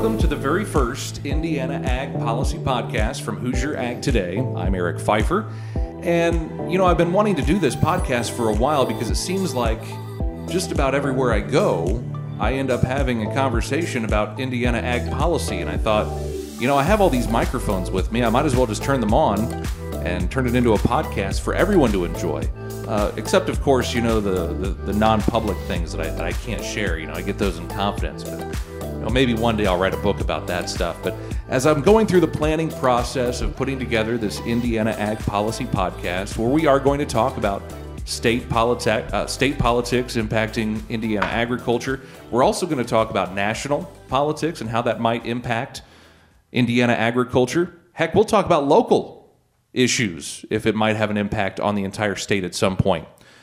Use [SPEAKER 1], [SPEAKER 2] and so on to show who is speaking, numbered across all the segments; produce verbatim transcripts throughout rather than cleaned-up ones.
[SPEAKER 1] Welcome to the very first Indiana Ag Policy Podcast from Hoosier Ag Today. I'm Eric Pfeiffer, and you know, I've been wanting to do this podcast for a while because it seems like just about everywhere I go, I end up having a conversation about Indiana Ag policy, and I thought, you know, I have all these microphones with me, I might as well just turn them on and turn it into a podcast for everyone to enjoy. Uh, except, of course, you know, the, the, the non-public things that I, that I can't share. You know, I get those in confidence, but you know, maybe one day I'll write a book about that stuff. But as I'm going through the planning process of putting together this Indiana Ag Policy Podcast, where we are going to talk about state, politi- uh, state politics impacting Indiana agriculture, we're also going to talk about national politics and how that might impact Indiana agriculture. Heck, we'll talk about local issues if it might have an impact on the entire state at some point.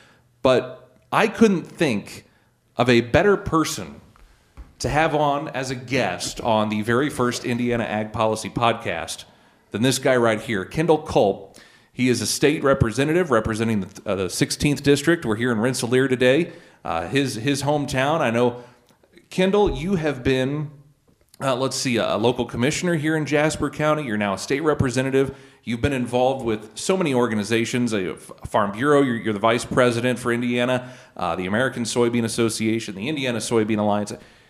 [SPEAKER 1] But I couldn't think of a better person to have on as a guest on the very first Indiana Ag Policy Podcast than this guy right here, Kendall Culp. He is a state representative representing the, uh, the sixteenth District. We're here in Rensselaer today, uh, his his hometown. I know, Kendall, you have been, uh, let's see, a, a local commissioner here in Jasper County. You're now a state representative. You've been involved with so many organizations, a Farm Bureau, you're, you're the vice president for Indiana, uh, the American Soybean Association, the Indiana Soybean Alliance.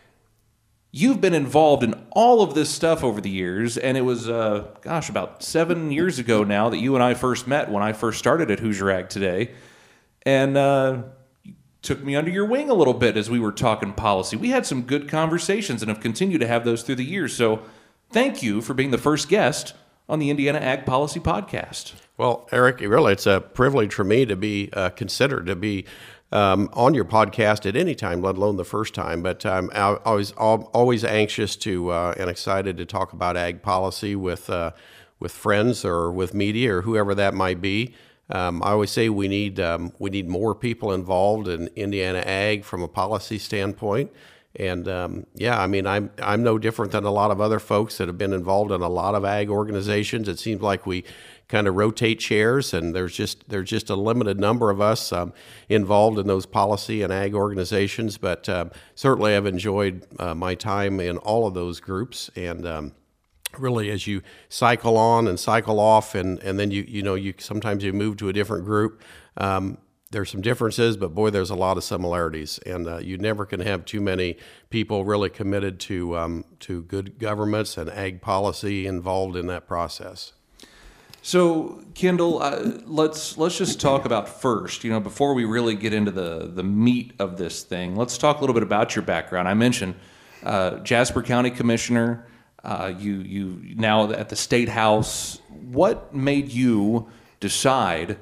[SPEAKER 1] You've been involved in all of this stuff over the years, and it was, uh, gosh, about seven years ago now that you and I first met when I first started at Hoosier Ag Today, and uh, you took me under your wing a little bit as we were talking policy. We had some good conversations and have continued to have those through the years, so thank you for being the first guest on the Indiana Ag Policy Podcast.
[SPEAKER 2] Well, Eric, really, it's a privilege for me to be uh, considered to be um, on your podcast at any time, let alone the first time. But I'm always always anxious to uh, and excited to talk about ag policy with uh, with friends or with media or whoever that might be. Um, I always say we need um, we need more people involved in Indiana ag from a policy standpoint. And um, yeah, I mean, I'm I'm no different than a lot of other folks that have been involved in a lot of ag organizations. It seems like we kind of rotate chairs, and there's just there's just a limited number of us um, involved in those policy and ag organizations. But uh, certainly, I've enjoyed uh, my time in all of those groups, and um, really, as you cycle on and cycle off, and and then you you know you sometimes you move to a different group. Um, There's some differences, but boy, there's a lot of similarities, and uh, you never can have too many people really committed to um, to good governments and ag policy involved in that process.
[SPEAKER 1] So, Kendall, uh, let's let's just talk about first. You know, before we really get into the the meat of this thing, let's talk a little bit about your background. I mentioned uh, Jasper County Commissioner. Uh, you you now at the State House. What made you decide,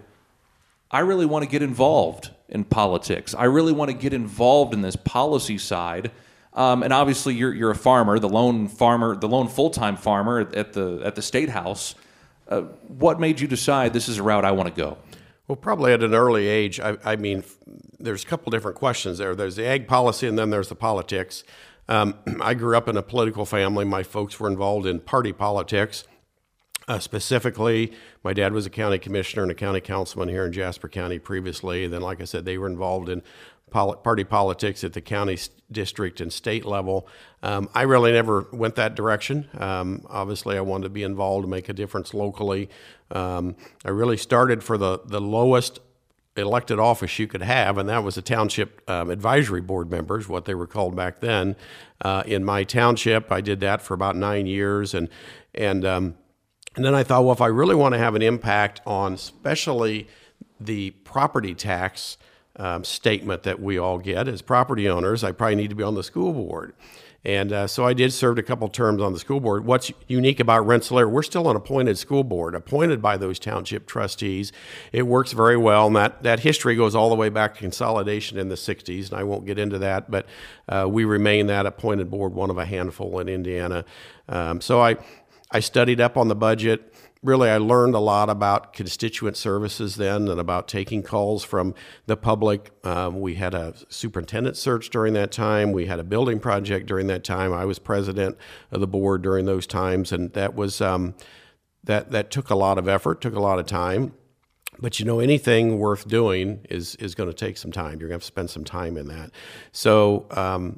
[SPEAKER 1] I really want to get involved in politics. I really want to get involved in this policy side. Um, and obviously, you're you're a farmer, the lone farmer, the lone full-time farmer at the at the State House. Uh, what made you decide this is a route I want to go?
[SPEAKER 2] Well, probably at an early age. I, I mean, there's a couple different questions there. There's the ag policy, and then there's the politics. Um, I grew up in a political family. My folks were involved in party politics. Uh, specifically, my dad was a county commissioner and a county councilman here in Jasper County previously. And then, like I said, they were involved in pol- party politics at the county, district, and state level. Um, I really never went that direction. Um, obviously, I wanted to be involved to make a difference locally. Um, I really started for the, the lowest elected office you could have, and that was the township um, advisory board members, what they were called back then. Uh, in my township, I did that for about nine years, and and um, And then I thought, well, if I really want to have an impact on especially the property tax um, statement that we all get as property owners, I probably need to be on the school board. And uh, so I did serve a couple terms on the school board. What's unique about Rensselaer, we're still an appointed school board, appointed by those township trustees. It works very well, and that, that history goes all the way back to consolidation in the sixties, and I won't get into that, but uh, we remain that appointed board, one of a handful in Indiana. Um, so I... I studied up on the budget. Really, I learned a lot about constituent services then and about taking calls from the public. Um, we had a superintendent search during that time. We had a building project during that time. I was president of the board during those times, and that was um, that that took a lot of effort, took a lot of time. But you know, anything worth doing is is going to take some time. You're going to have to spend some time in that. So. Um,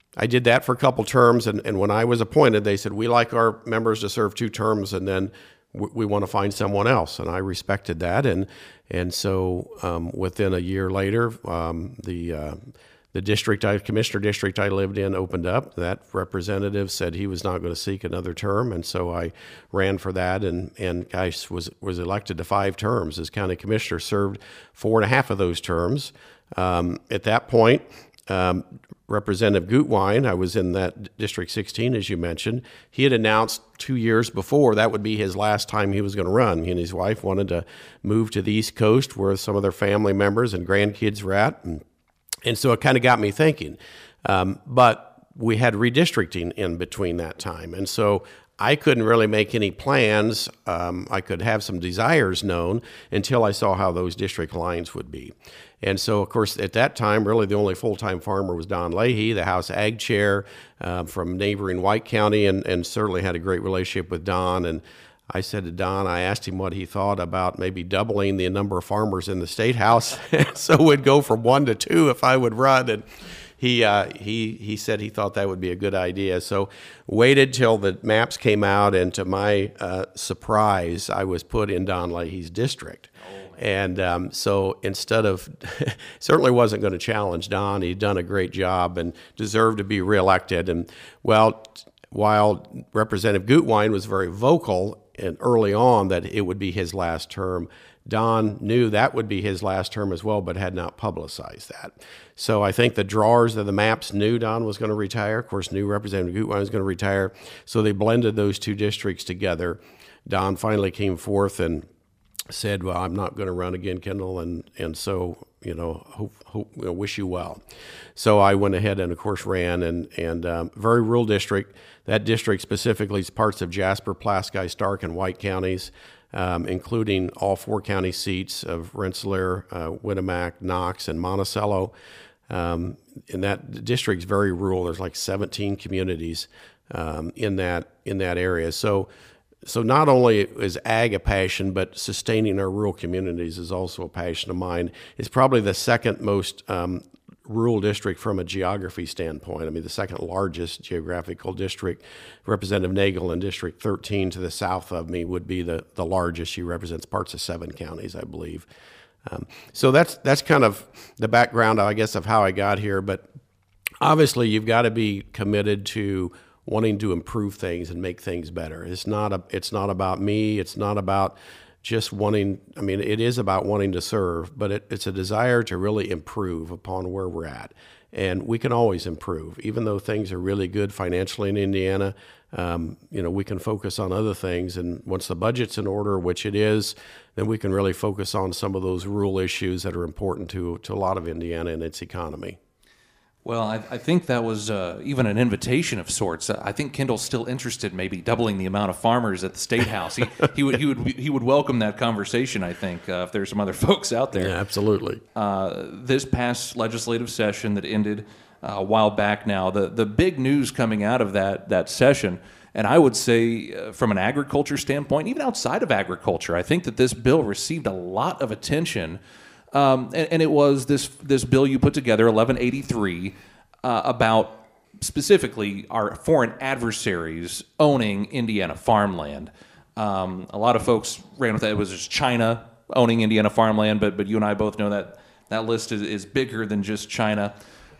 [SPEAKER 2] I did that for a couple terms, and, and when I was appointed, they said, we like our members to serve two terms, and then we, we want to find someone else, and I respected that, and and so um, within a year later, um, the uh, the district, I, commissioner district I lived in opened up. That representative said he was not going to seek another term, and so I ran for that, and and I was was elected to five terms as county commissioner, served four and a half of those terms. Um, at that point, um, Representative Gutwein, I was in that District sixteen, as you mentioned, he had announced two years before that would be his last time he was going to run. He and his wife wanted to move to the East Coast where some of their family members and grandkids were at. And, and so it kind of got me thinking. Um, but we had redistricting in between that time. And so I couldn't really make any plans. Um, I could have some desires known until I saw how those district lines would be. And so, of course, at that time, really the only full-time farmer was Don Leahy, the House Ag Chair uh, from neighboring White County, and, and certainly had a great relationship with Don. And I said to Don, I asked him what he thought about maybe doubling the number of farmers in the State House, so we'd go from one to two if I would run. And He uh, he he said he thought that would be a good idea. So waited till the maps came out, and to my uh, surprise, I was put in Don Leahy's district. And um, so instead of, certainly wasn't going to challenge Don. He'd done a great job and deserved to be reelected. And well, while Representative Gutwein was very vocal and early on that it would be his last term, Don knew that would be his last term as well, but had not publicized that. So I think the drawers of the maps knew Don was going to retire. Of course, knew Representative Gutwein was going to retire. So they blended those two districts together. Don finally came forth and said, well, I'm not going to run again, Kendall, and, and so, you know, hope, hope, you know, wish you well. So I went ahead and, of course, ran, and, and um, very rural district. That district specifically is parts of Jasper, Pulaski, Stark, and White counties, um, including all four county seats of Rensselaer, uh, Winnemac, Knox, and Monticello. Um, and that district's very rural. There's like seventeen communities um, in that in that area. So So not only is ag a passion, but sustaining our rural communities is also a passion of mine. It's probably the second most um, rural district from a geography standpoint. I mean, the second largest geographical district. Representative Nagel in District thirteen to the south of me would be the, the largest. She represents parts of seven counties, I believe. Um, so that's that's kind of the background, I guess, of how I got here. But obviously, you've got to be committed to wanting to improve things and make things better. It's not a, it's not about me. It's not about just wanting, I mean, it is about wanting to serve, but it, it's a desire to really improve upon where we're at. And we can always improve. Even though things are really good financially in Indiana, um, you know, we can focus on other things. And once the budget's in order, which it is, then we can really focus on some of those rural issues that are important to, to a lot of Indiana and its economy.
[SPEAKER 1] Well, I, I think that was uh, even an invitation of sorts. I think Kendall's still interested, maybe doubling the amount of farmers at the State House. He, he would he would he would welcome that conversation. I think uh, if there's some other folks out there.
[SPEAKER 2] Yeah, absolutely.
[SPEAKER 1] Uh, this past legislative session that ended uh, a while back now, the the big news coming out of that that session, and I would say uh, from an agriculture standpoint, even outside of agriculture, I think that this bill received a lot of attention. Um, and, and it was this this bill you put together, eleven eighty-three, uh, about specifically our foreign adversaries owning Indiana farmland. Um, a lot of folks ran with that. It was just China owning Indiana farmland, but but you and I both know that that list is, is bigger than just China.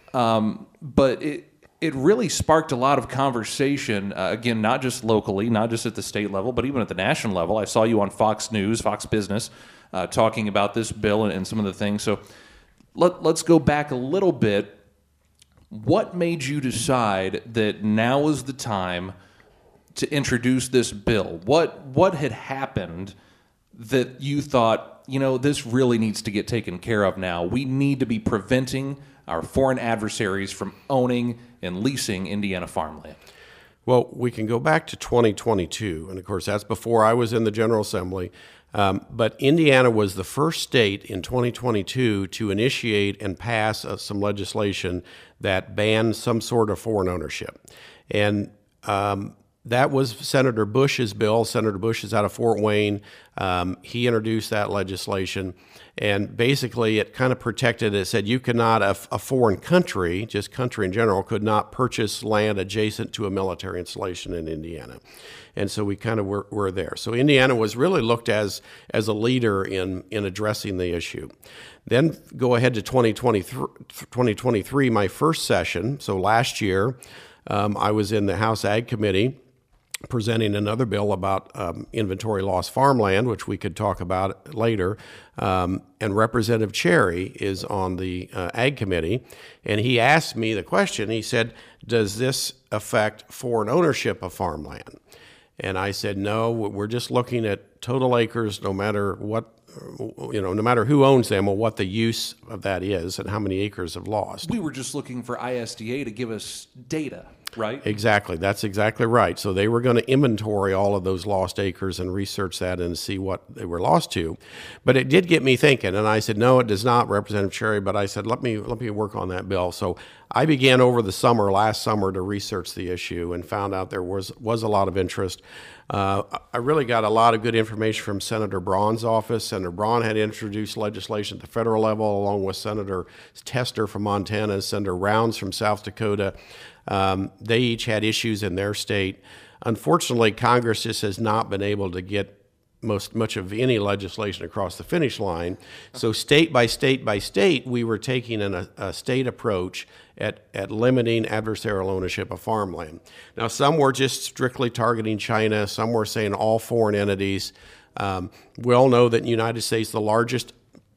[SPEAKER 1] Um, but it it really sparked a lot of conversation, uh, again, not just locally, not just at the state level, but even at the national level. I saw you on Fox News, Fox Business, Uh, talking about this bill and, and some of the things. So let, let's go back a little bit. What made you decide that now is the time to introduce this bill? What what had happened that you thought, you know, this really needs to get taken care of now? We need to be preventing our foreign adversaries from owning and leasing Indiana farmland.
[SPEAKER 2] Well, we can go back to twenty twenty-two, and of course that's before I was in the General Assembly. Um, but Indiana was the first state in twenty twenty-two to initiate and pass uh, some legislation that banned some sort of foreign ownership. And um, that was Senator Bush's bill. Senator Bush is out of Fort Wayne. Um, he introduced that legislation, and basically it kind of protected it. It said you cannot, a, a foreign country, just country in general, could not purchase land adjacent to a military installation in Indiana. And so we kind of were, were there. So Indiana was really looked as as a leader in, in addressing the issue. Then go ahead to twenty twenty-three, my first session. So last year, um, I was in the House Ag Committee presenting another bill about um, inventory loss farmland, which we could talk about later. Um, and Representative Cherry is on the uh, Ag Committee, and he asked me the question. He said, does this affect foreign ownership of farmland? And I said, no, we're just looking at total acres, no matter what, you know, no matter who owns them or what the use of that is and how many acres have lost.
[SPEAKER 1] We were just looking for I S D A to give us data, right?
[SPEAKER 2] Exactly. That's exactly right. So they were going to inventory all of those lost acres and research that and see what they were lost to. But it did get me thinking, and I said, no, it does not, Representative Cherry, but I said, let me let me work on that bill. So I began over the summer, last summer, to research the issue and found out there was, was a lot of interest. Uh, I really got a lot of good information from Senator Braun's office. Senator Braun had introduced legislation at the federal level, along with Senator Tester from Montana and Senator Rounds from South Dakota. Um, they each had issues in their state. Unfortunately, Congress just has not been able to get most much of any legislation across the finish line. So state by state by state, we were taking an, a, a state approach at, at limiting adversarial ownership of farmland. Now, some were just strictly targeting China. Some were saying all foreign entities. Um, we all know that in the United States, the largest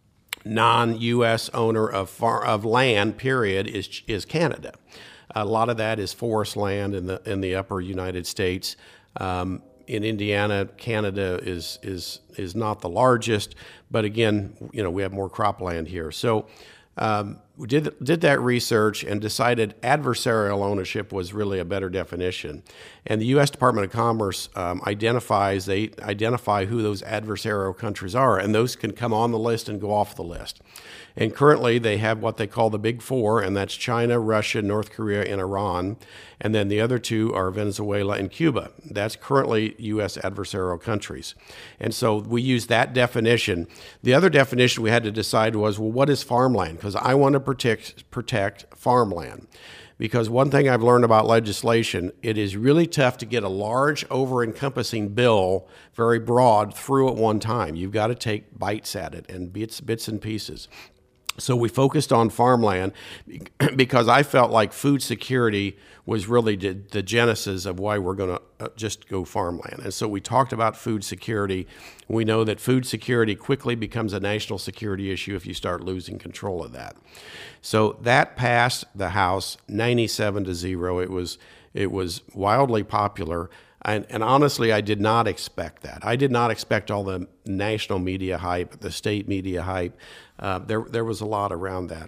[SPEAKER 2] non-U S owner of far, of land, period, is is Canada. A lot of that is forest land in the in the upper United States. Um, in Indiana, Canada is is is not the largest, but again, you know, we have more cropland here. So um, we did did that research and decided adversarial ownership was really a better definition. And the U S Department of Commerce um, identifies they identify who those adversarial countries are, and those can come on the list and go off the list. And currently, they have what they call the Big Four, and that's China, Russia, North Korea, and Iran. And then the other two are Venezuela and Cuba. That's currently U S adversarial countries. And so we use that definition. The other definition we had to decide was, well, what is farmland? Because I want to protect, protect farmland. Because one thing I've learned about legislation, it is really tough to get a large, over-encompassing bill, very broad, through at one time. You've got to take bites at it and bits, bits and pieces. So we focused on farmland because I felt like food security was really the, the genesis of why we're going to just go farmland. And so we talked about food security. We know that food security quickly becomes a national security issue if you start losing control of that. So that passed the House ninety-seven to zero. It was it was wildly popular. And, and honestly, I did not expect that. I did not expect all the national media hype, the state media hype. Uh, there, there was a lot around that.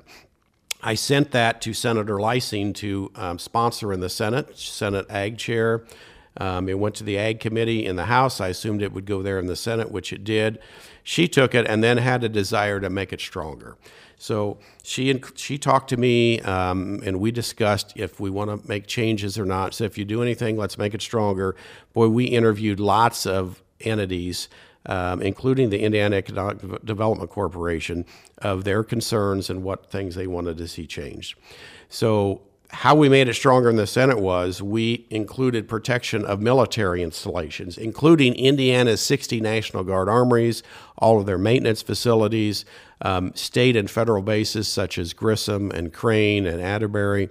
[SPEAKER 2] I sent that to Senator Leising to um, sponsor in the Senate, Senate Ag Chair. Um, it went to the Ag Committee in the House. I assumed it would go there in the Senate, which it did. She took it and then had a desire to make it stronger. So she she talked to me, um, and we discussed if we want to make changes or not. So if you do anything, let's make it stronger. Boy, we interviewed lots of entities, um, including the Indiana Economic Development Corporation, of their concerns and what things they wanted to see changed. So how we made it stronger in the Senate was we included protection of military installations, including Indiana's sixty National Guard armories, all of their maintenance facilities, um, state and federal bases such as Grissom and Crane and Atterbury.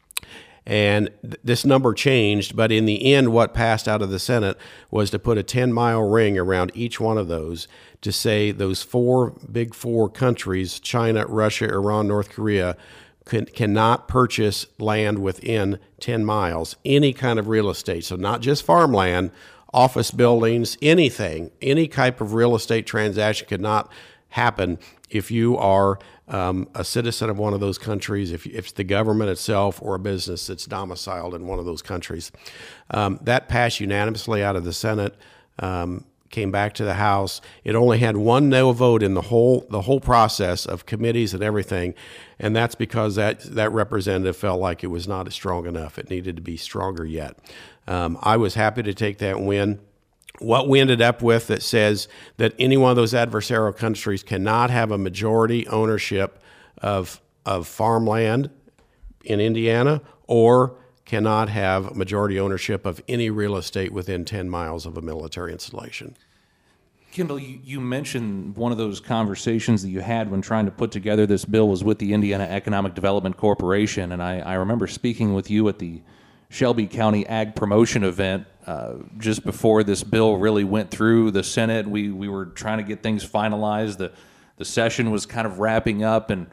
[SPEAKER 2] And th- this number changed, but in the end, what passed out of the Senate was to put a ten-mile ring around each one of those to say those four big four countries, China, Russia, Iran, North Korea, Can, cannot purchase land within ten miles, any kind of real estate. So not just farmland, office buildings, anything, any type of real estate transaction could not happen if you are um, a citizen of one of those countries, if, if it's the government itself or a business that's domiciled in one of those countries. Um, that passed unanimously out of the Senate. Um, came back to the House. It only had one no vote in the whole the whole process of committees and everything, and that's because that that representative felt like it was not strong enough. It needed to be stronger yet. Um, I was happy to take that win. What we ended up with that says that any one of those adversarial countries cannot have a majority ownership of of farmland in Indiana, or cannot have majority ownership of any real estate within ten miles of a military installation.
[SPEAKER 1] Kendall, you, you mentioned one of those conversations that you had when trying to put together this bill was with the Indiana Economic Development Corporation, and I, I remember speaking with you at the Shelby County Ag Promotion event uh, just before this bill really went through the Senate. We we were trying to get things finalized. The, the session was kind of wrapping up, and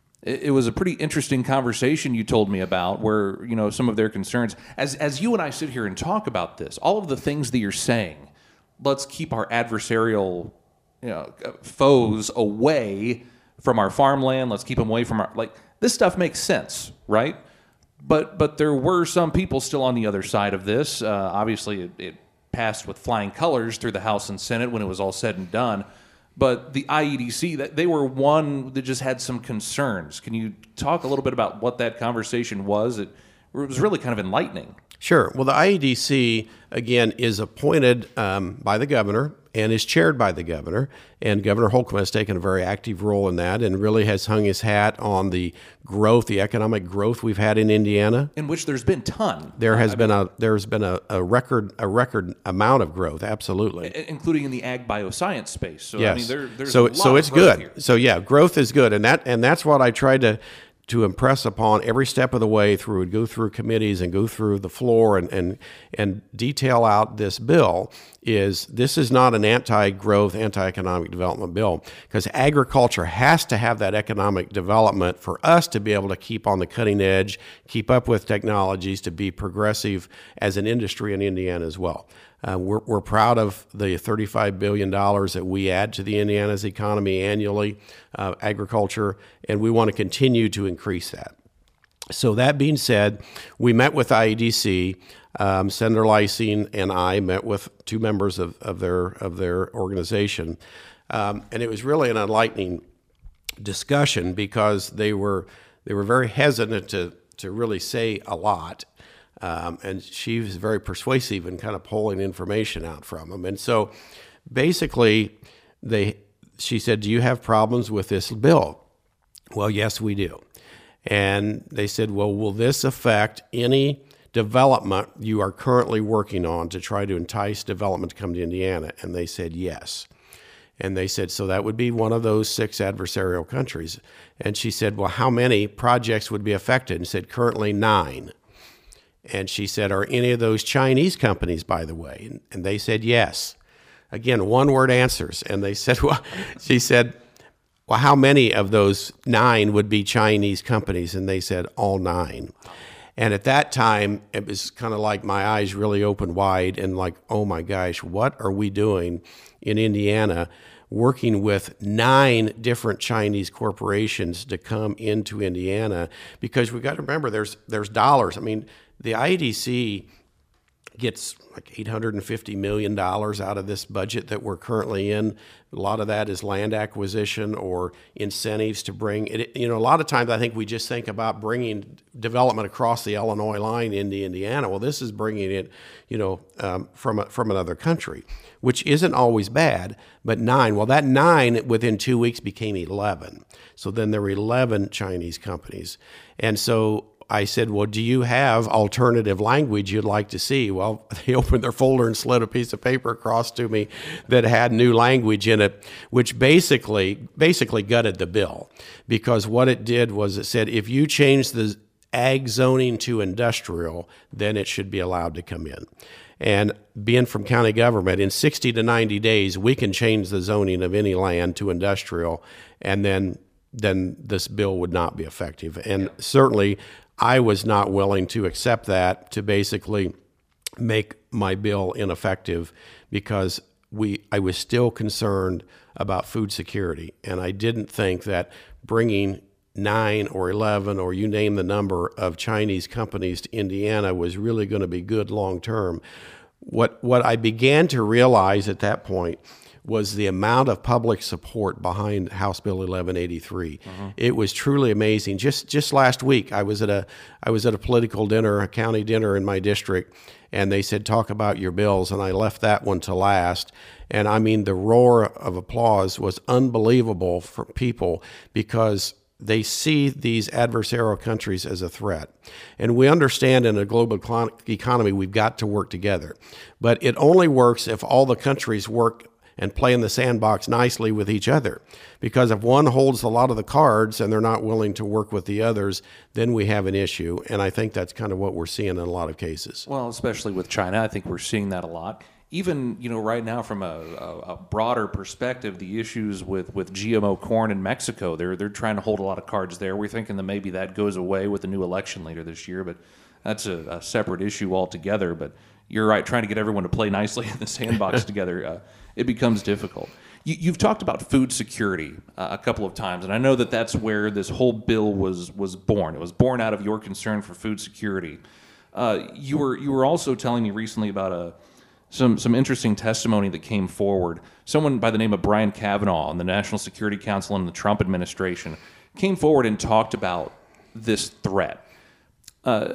[SPEAKER 1] it was a pretty interesting conversation you told me about, where, you know, some of their concerns. As as you and I sit here and talk about this, all of the things that you're saying, let's keep our adversarial, you know, foes away from our farmland. Let's keep them away from our, like, this stuff makes sense, right? But but there were some people still on the other side of this. Uh, obviously, it, it passed with flying colors through the House and Senate when it was all said and done. But the I E D C, that they were one that just had some concerns. Can you talk a little bit about what that conversation was? It, it was really kind of enlightening.
[SPEAKER 2] Sure. Well, the I E D C, again, is appointed um, by the governor and is chaired by the governor. And Governor Holcomb has taken a very active role in that and really has hung his hat on the growth, the economic growth we've had in Indiana.
[SPEAKER 1] In which there's been ton.
[SPEAKER 2] There has
[SPEAKER 1] I
[SPEAKER 2] been
[SPEAKER 1] mean,
[SPEAKER 2] a there's been a, a record a record amount of growth, absolutely,
[SPEAKER 1] including in the ag bioscience space. So
[SPEAKER 2] yes.
[SPEAKER 1] I mean, there, there's
[SPEAKER 2] so
[SPEAKER 1] a lot
[SPEAKER 2] so it's
[SPEAKER 1] of growth
[SPEAKER 2] good.
[SPEAKER 1] here.
[SPEAKER 2] So yeah, growth is good, and that and that's what I tried to. to impress upon every step of the way through, go through committees and go through the floor and, and, and detail out this bill, is this is not an anti-growth, anti-economic development bill, because agriculture has to have that economic development for us to be able to keep on the cutting edge, keep up with technologies, to be progressive as an industry in Indiana as well. Uh, we're, we're proud of the thirty-five billion dollars that we add to the Indiana's economy annually, uh, agriculture, and we want to continue to increase that. So that being said, we met with I E D C. Um, Senator Lysine and I met with two members of, of their of their organization, um, and it was really an enlightening discussion because they were they were very hesitant to to really say a lot. Um, and she was very persuasive in kind of pulling information out from them. And so basically, they, she said, do you have problems with this bill? Well, yes, we do. And they said, well, will this affect any development you are currently working on to try to entice development to come to Indiana? And they said, yes. And they said, so that would be one of those six adversarial countries. And she said, well, how many projects would be affected? And said, currently nine. And she said, are any of those Chinese companies, by the way? And they said, yes. Again, one-word answers. And they said, well, she said, well, how many of those nine would be Chinese companies? And they said, all nine. And at that time, it was kind of like my eyes really opened wide and like, oh my gosh, what are we doing in Indiana working with nine different Chinese corporations to come into Indiana? Because we've got to remember there's there's dollars. I mean, the I E D C gets like eight hundred fifty million dollars out of this budget that we're currently in. A lot of that is land acquisition or incentives to bring it. You know, a lot of times I think we just think about bringing development across the Illinois line into Indiana. Well, this is bringing it, you know, um, from a, from another country, which isn't always bad. But nine, well, that nine within two weeks became eleven. So then there were eleven Chinese companies, and so I said, well, do you have alternative language you'd like to see? Well, they opened their folder and slid a piece of paper across to me that had new language in it, which basically basically gutted the bill. Because what it did was it said, if you change the ag zoning to industrial, then it should be allowed to come in. And being from county government, in sixty to ninety days, we can change the zoning of any land to industrial, and then then this bill would not be effective. And certainly, I was not willing to accept that, to basically make my bill ineffective, because we I was still concerned about food security, and I didn't think that bringing nine or eleven or you name the number of Chinese companies to Indiana was really going to be good long term. what what I began to realize at that point was the amount of public support behind House Bill eleven eighty-three. Mm-hmm. It was truly amazing. Just just last week, I was at a I was at a political dinner, a county dinner in my district, and they said, talk about your bills, and I left that one to last. And I mean, the roar of applause was unbelievable for people because they see these adversarial countries as a threat. And we understand in a global economy, we've got to work together. But it only works if all the countries work and play in the sandbox nicely with each other. Because if one holds a lot of the cards and they're not willing to work with the others, then we have an issue. And I think that's kind of what we're seeing in a lot of cases.
[SPEAKER 1] Well, especially with China, I think we're seeing that a lot. Even, you know, right now from a, a, a broader perspective, the issues with, with G M O corn in Mexico, they're they're trying to hold a lot of cards there. We're thinking that maybe that goes away with the new election later this year, but that's a, a separate issue altogether. But you're right, trying to get everyone to play nicely in the sandbox together, uh, it becomes difficult. You, you've talked about food security uh, a couple of times, and I know that that's where this whole bill was was born. It was born out of your concern for food security. Uh, you were you were also telling me recently about a Some some interesting testimony that came forward. Someone by the name of Brian Kavanaugh on the National Security Council in the Trump administration came forward and talked about this threat. Uh,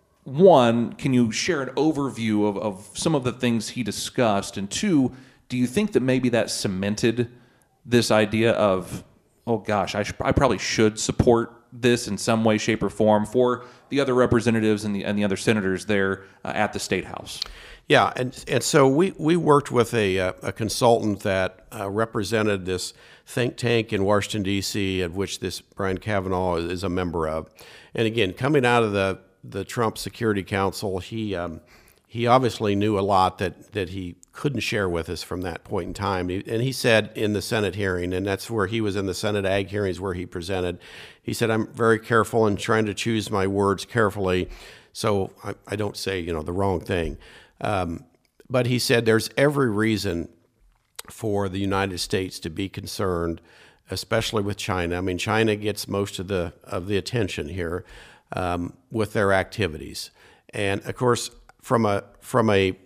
[SPEAKER 1] one, can you share an overview of, of some of the things he discussed? And two, do you think that maybe that cemented this idea of, oh gosh, I, sh- I probably should support this in some way, shape, or form for the other representatives and the and the other senators there uh, at the State House?
[SPEAKER 2] Yeah, and and so we, we worked with a a consultant that uh, represented this think tank in Washington, D C, of which this Brian Kavanaugh is a member of. And again, coming out of the, the Trump Security Council, he um, he obviously knew a lot that, that he couldn't share with us from that point in time. And he said in the Senate hearing, and that's where he was in the Senate Ag hearings where he presented, he said, I'm very careful and trying to choose my words carefully so I, I don't say, you know, the wrong thing. Um, but he said there's every reason for the United States to be concerned, especially with China. I mean, China gets most of the of the attention here um, with their activities, and of course, from a from a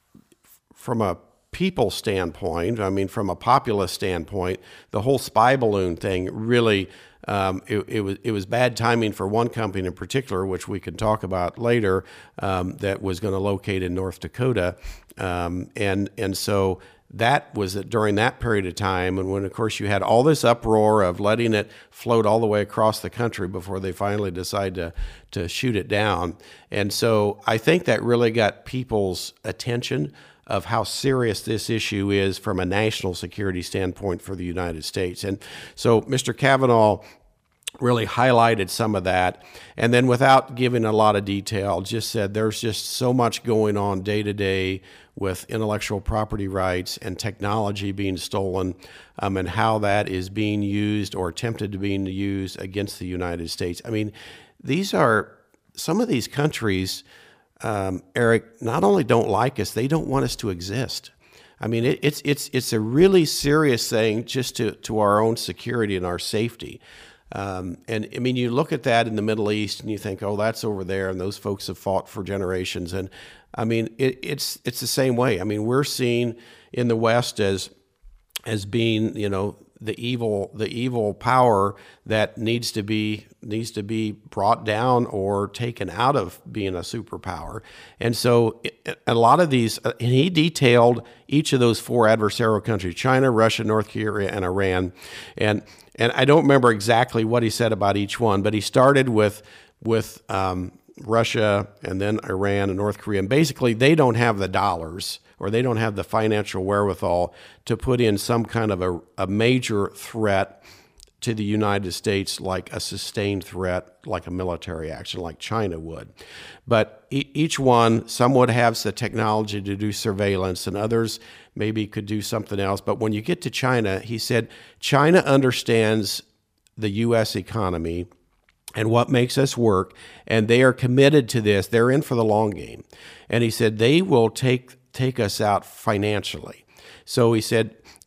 [SPEAKER 2] from a people standpoint, I mean, from a populist standpoint, the whole spy balloon thing really. Um, it, it was it was bad timing for one company in particular, which we can talk about later, um, that was going to locate in North Dakota, um, and and so that was during that period of time, and when of course you had all this uproar of letting it float all the way across the country before they finally decide to to shoot it down, and so I think that really got people's attention of how serious this issue is from a national security standpoint for the United States. And so Mister Kavanaugh really highlighted some of that, and then without giving a lot of detail, just said there's just so much going on day to day with intellectual property rights and technology being stolen, um, and how that is being used or attempted to be used against the United States. I mean, these are, some of these countries, Um, Eric, not only don't like us, they don't want us to exist. I mean, it, it's it's it's a really serious thing just to, to our own security and our safety. Um, and I mean, you look at that in the Middle East and you think, oh, that's over there, and those folks have fought for generations. And I mean, it, it's it's the same way. I mean, we're seen in the West as as being, you know, the evil the evil power that needs to be needs to be brought down or taken out of being a superpower. And so it, a lot of these, and he detailed each of those four adversarial countries: China, Russia, North Korea, and Iran. And and I don't remember exactly what he said about each one, but he started with with um, Russia and then Iran and North Korea. And basically, they don't have the dollars, or they don't have the financial wherewithal to put in some kind of a, a major threat to the United States, like a sustained threat, like a military action, like China would. But e- each one, some would have the technology to do surveillance, and others maybe could do something else. But when you get to China, he said, China understands the U S economy and what makes us work, and they are committed to this. They're in for the long game. And he said they will take take us out financially. So he said,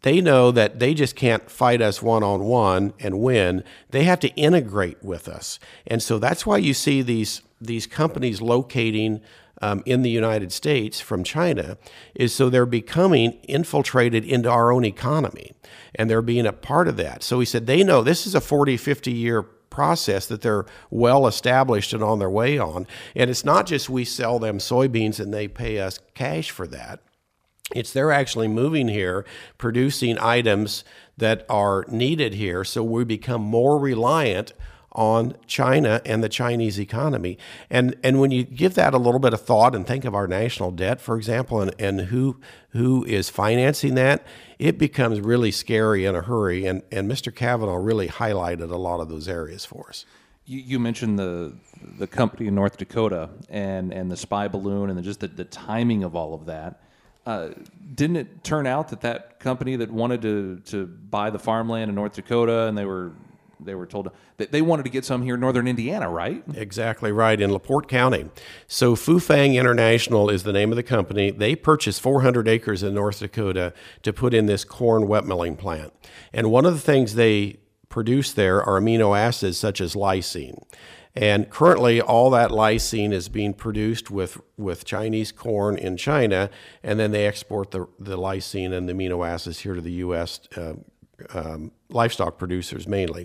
[SPEAKER 2] they know that they just can't fight us one-on-one and win. They have to integrate with us. And so that's why you see these these companies locating um, in the United States from China, is so they're becoming infiltrated into our own economy, and they're being a part of that. So he said they know this is a forty, fifty-year process that they're well established and on their way on. And it's not just we sell them soybeans and they pay us cash for that. It's they're actually moving here, producing items that are needed here, so we become more reliant on China and the Chinese economy. And and when you give that a little bit of thought and think of our national debt, for example, and, and who who is financing that, it becomes really scary in a hurry. And, and Mister Cavanaugh really highlighted a lot of those areas for us.
[SPEAKER 1] You, you mentioned the the company in North Dakota and, and the spy balloon and the, just the, the timing of all of that. Uh, didn't it turn out that that company that wanted to, to buy the farmland in North Dakota, and they were they were told that they wanted to get some here in northern Indiana, right?
[SPEAKER 2] Exactly right, in LaPorte County. So Fufang International is the name of the company. They purchased four hundred acres in North Dakota to put in this corn wet milling plant. And one of the things they produce there are amino acids such as lysine. And currently, all that lysine is being produced with, with Chinese corn in China, and then they export the, the lysine and the amino acids here to the U S uh, um, livestock producers mainly.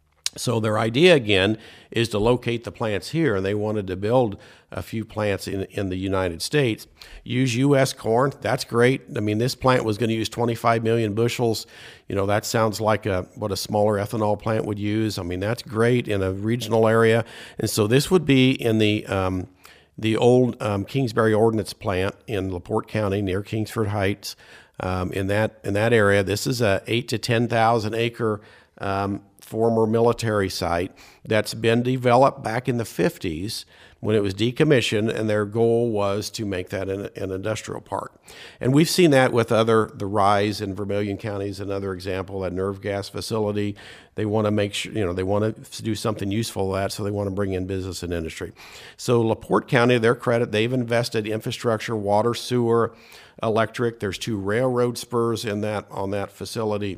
[SPEAKER 2] So their idea, again, is to locate the plants here, and they wanted to build a few plants in, in the United States. Use U S corn, that's great. I mean, this plant was going to use twenty-five million bushels. You know, that sounds like a what a smaller ethanol plant would use. I mean, that's great in a regional area. And so this would be in the um, the old um, Kingsbury Ordnance Plant in LaPorte County near Kingsford Heights. Um, in that in that area, this is a eight to ten thousand acre um, former military site that's been developed back in the fifties when it was decommissioned, and their goal was to make that an, an industrial park. And we've seen that with other, the Rise in Vermilion County is another example, that nerve gas facility. They want to make sure, you know, they want to do something useful with that, so they want to bring in business and industry. So LaPorte County, to their credit, they've invested infrastructure, water, sewer, electric. There's two railroad spurs in that on that facility.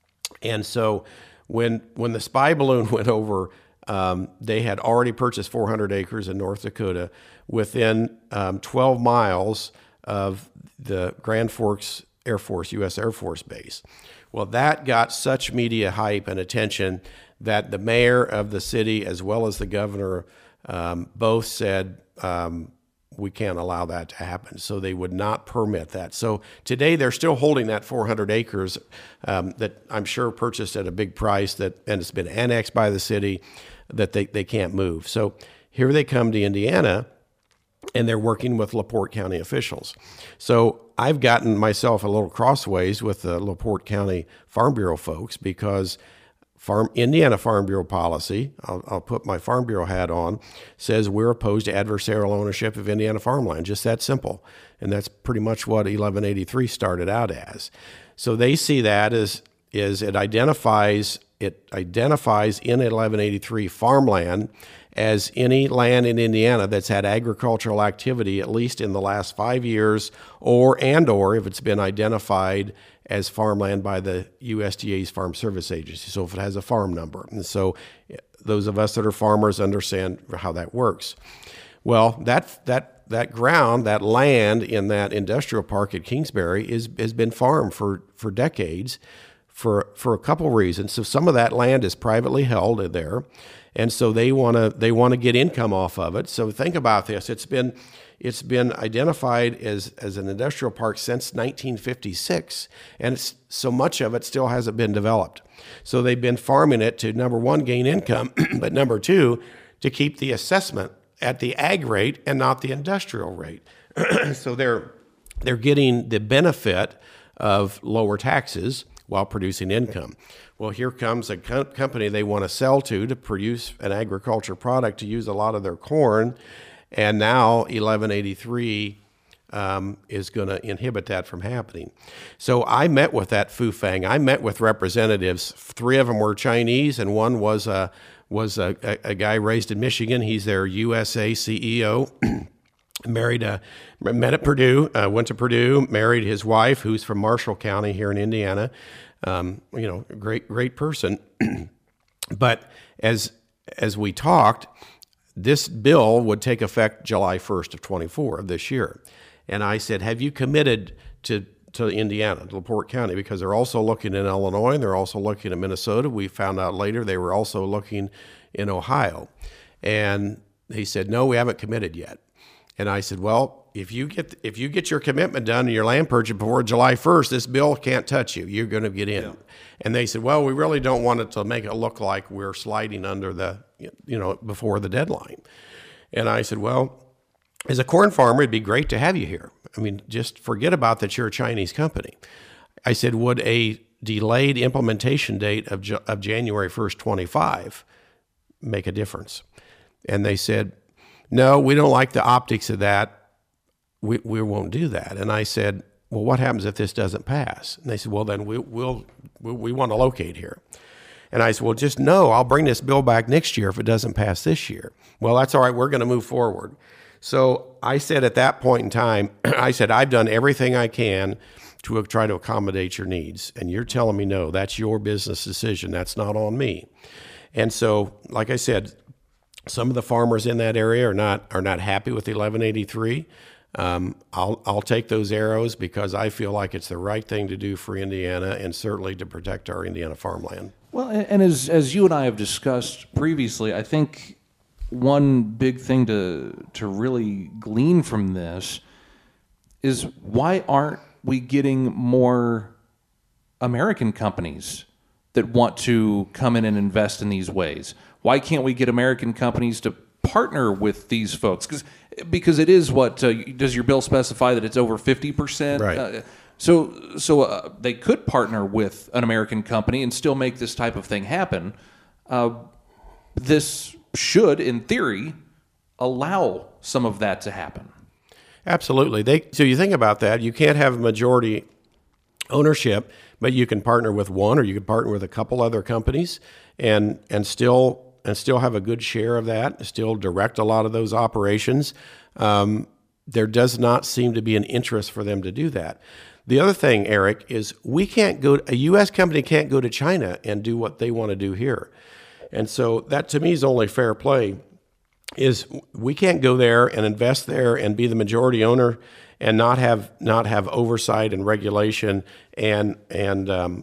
[SPEAKER 2] And so when when the spy balloon went over, um, they had already purchased four hundred acres in North Dakota within um, twelve miles of the Grand Forks Air Force, U S Air Force Base. Well, that got such media hype and attention that the mayor of the city, as well as the governor, um, both said, um, we can't allow that to happen. So they would not permit that. So today they're still holding that four hundred acres um, that I'm sure purchased at a big price, that and it's been annexed by the city, that they, they can't move. So here they come to Indiana, and they're working with LaPorte County officials. So I've gotten myself a little crossways with the LaPorte County Farm Bureau folks, because Farm Indiana Farm Bureau policy, I'll, I'll put my Farm Bureau hat on, says we're opposed to adversarial ownership of Indiana farmland, just that simple. And that's pretty much what eleven eighty-three started out as. So they see that as, as it identifies it identifies in eleven eighty-three farmland as any land in Indiana that's had agricultural activity at least in the last five years, or and or if it's been identified as farmland by the U S D A's Farm Service Agency, so if it has a farm number. And so those of us that are farmers understand how that works. Well, that that that ground, that land in that industrial park at Kingsbury is has been farmed for, for decades for for a couple reasons. So some of that land is privately held there, and so they want to they want to get income off of it. So think about this. It's been It's been identified as, as an industrial park since nineteen fifty-six, and it's, so much of it still hasn't been developed. So they've been farming it to, number one, gain income, but number two, to keep the assessment at the ag rate and not the industrial rate. So they're they're getting the benefit of lower taxes while producing income. Well, here comes a co- company they want to sell to to produce an agriculture product to use a lot of their corn. And now eleven eighty-three um, is going to inhibit that from happening. So I met with that Fufang. I met with representatives. Three of them were Chinese, and one was a was a, a, a guy raised in Michigan. He's their U S A C E O. married a, met at Purdue, uh, went to Purdue, married his wife, who's from Marshall County here in Indiana. Um, you know, great, great person. But as as we talked, this bill would take effect July first of twenty-four of this year. And I said, have you committed to, to Indiana, to LaPorte County? Because they're also looking in Illinois, and they're also looking at Minnesota. We found out later they were also looking in Ohio. And he said, no, we haven't committed yet. And I said, well, if you get if you get your commitment done and your land purchase before July first, this bill can't touch you. You're going to get in. Yeah. And they said, well, we really don't want it to make it look like we're sliding under the, you know, before the deadline. And I said, well, as a corn farmer, it'd be great to have you here. I mean, just forget about that you're a Chinese company. I said, would a delayed implementation date of, of January first, twenty-five make a difference? And they said, no, we don't like the optics of that. We we won't do that. And I said, well, what happens if this doesn't pass? And they said, well, then we, we'll, we, we want to locate here. And I said, well, just know I'll bring this bill back next year if it doesn't pass this year. Well, that's all right. We're going to move forward. So I said at that point in time, I said, I've done everything I can to try to accommodate your needs. And you're telling me, no, that's your business decision. That's not on me. And so, like I said, some of the farmers in that area are not are not happy with the eleven eighty-three. Um, I'll I'll take those arrows because I feel like it's the right thing to do for Indiana and certainly to protect our Indiana farmland.
[SPEAKER 1] Well, and as as you and I have discussed previously, I think one big thing to to really glean from this is why aren't we getting more American companies that want to come in and invest in these ways? Why can't we get American companies to partner with these folks? Because because it is what uh, does your bill specify that it's over fifty percent?
[SPEAKER 2] Right.
[SPEAKER 1] Uh, so so uh, they could partner with an American company and still make this type of thing happen. Uh, this should, in theory, allow some of that to happen.
[SPEAKER 2] Absolutely. They so you think about that. You can't have majority ownership, but you can partner with one, or you can partner with a couple other companies, and and still. and still have a good share of that, still direct a lot of those operations. Um, there does not seem to be an interest for them to do that. The other thing, Eric, is we can't go, a U S company can't go to China and do what they want to do here. And so that to me is only fair play, is we can't go there and invest there and be the majority owner and not have not have oversight and regulation and and um,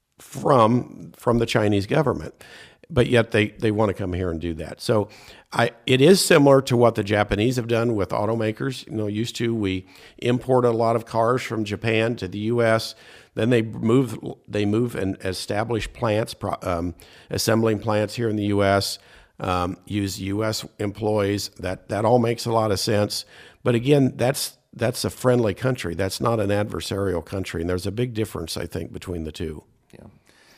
[SPEAKER 2] from from the Chinese government. But yet they, they want to come here and do that. So I, it is similar to what the Japanese have done with automakers. You know, used to, we imported a lot of cars from Japan to the U S. Then they move they move and establish plants, um, assembling plants here in the U S, um, use U S employees. That that all makes a lot of sense. But again, that's that's a friendly country. That's not an adversarial country. And there's a big difference, I think, between the two.
[SPEAKER 1] Yeah.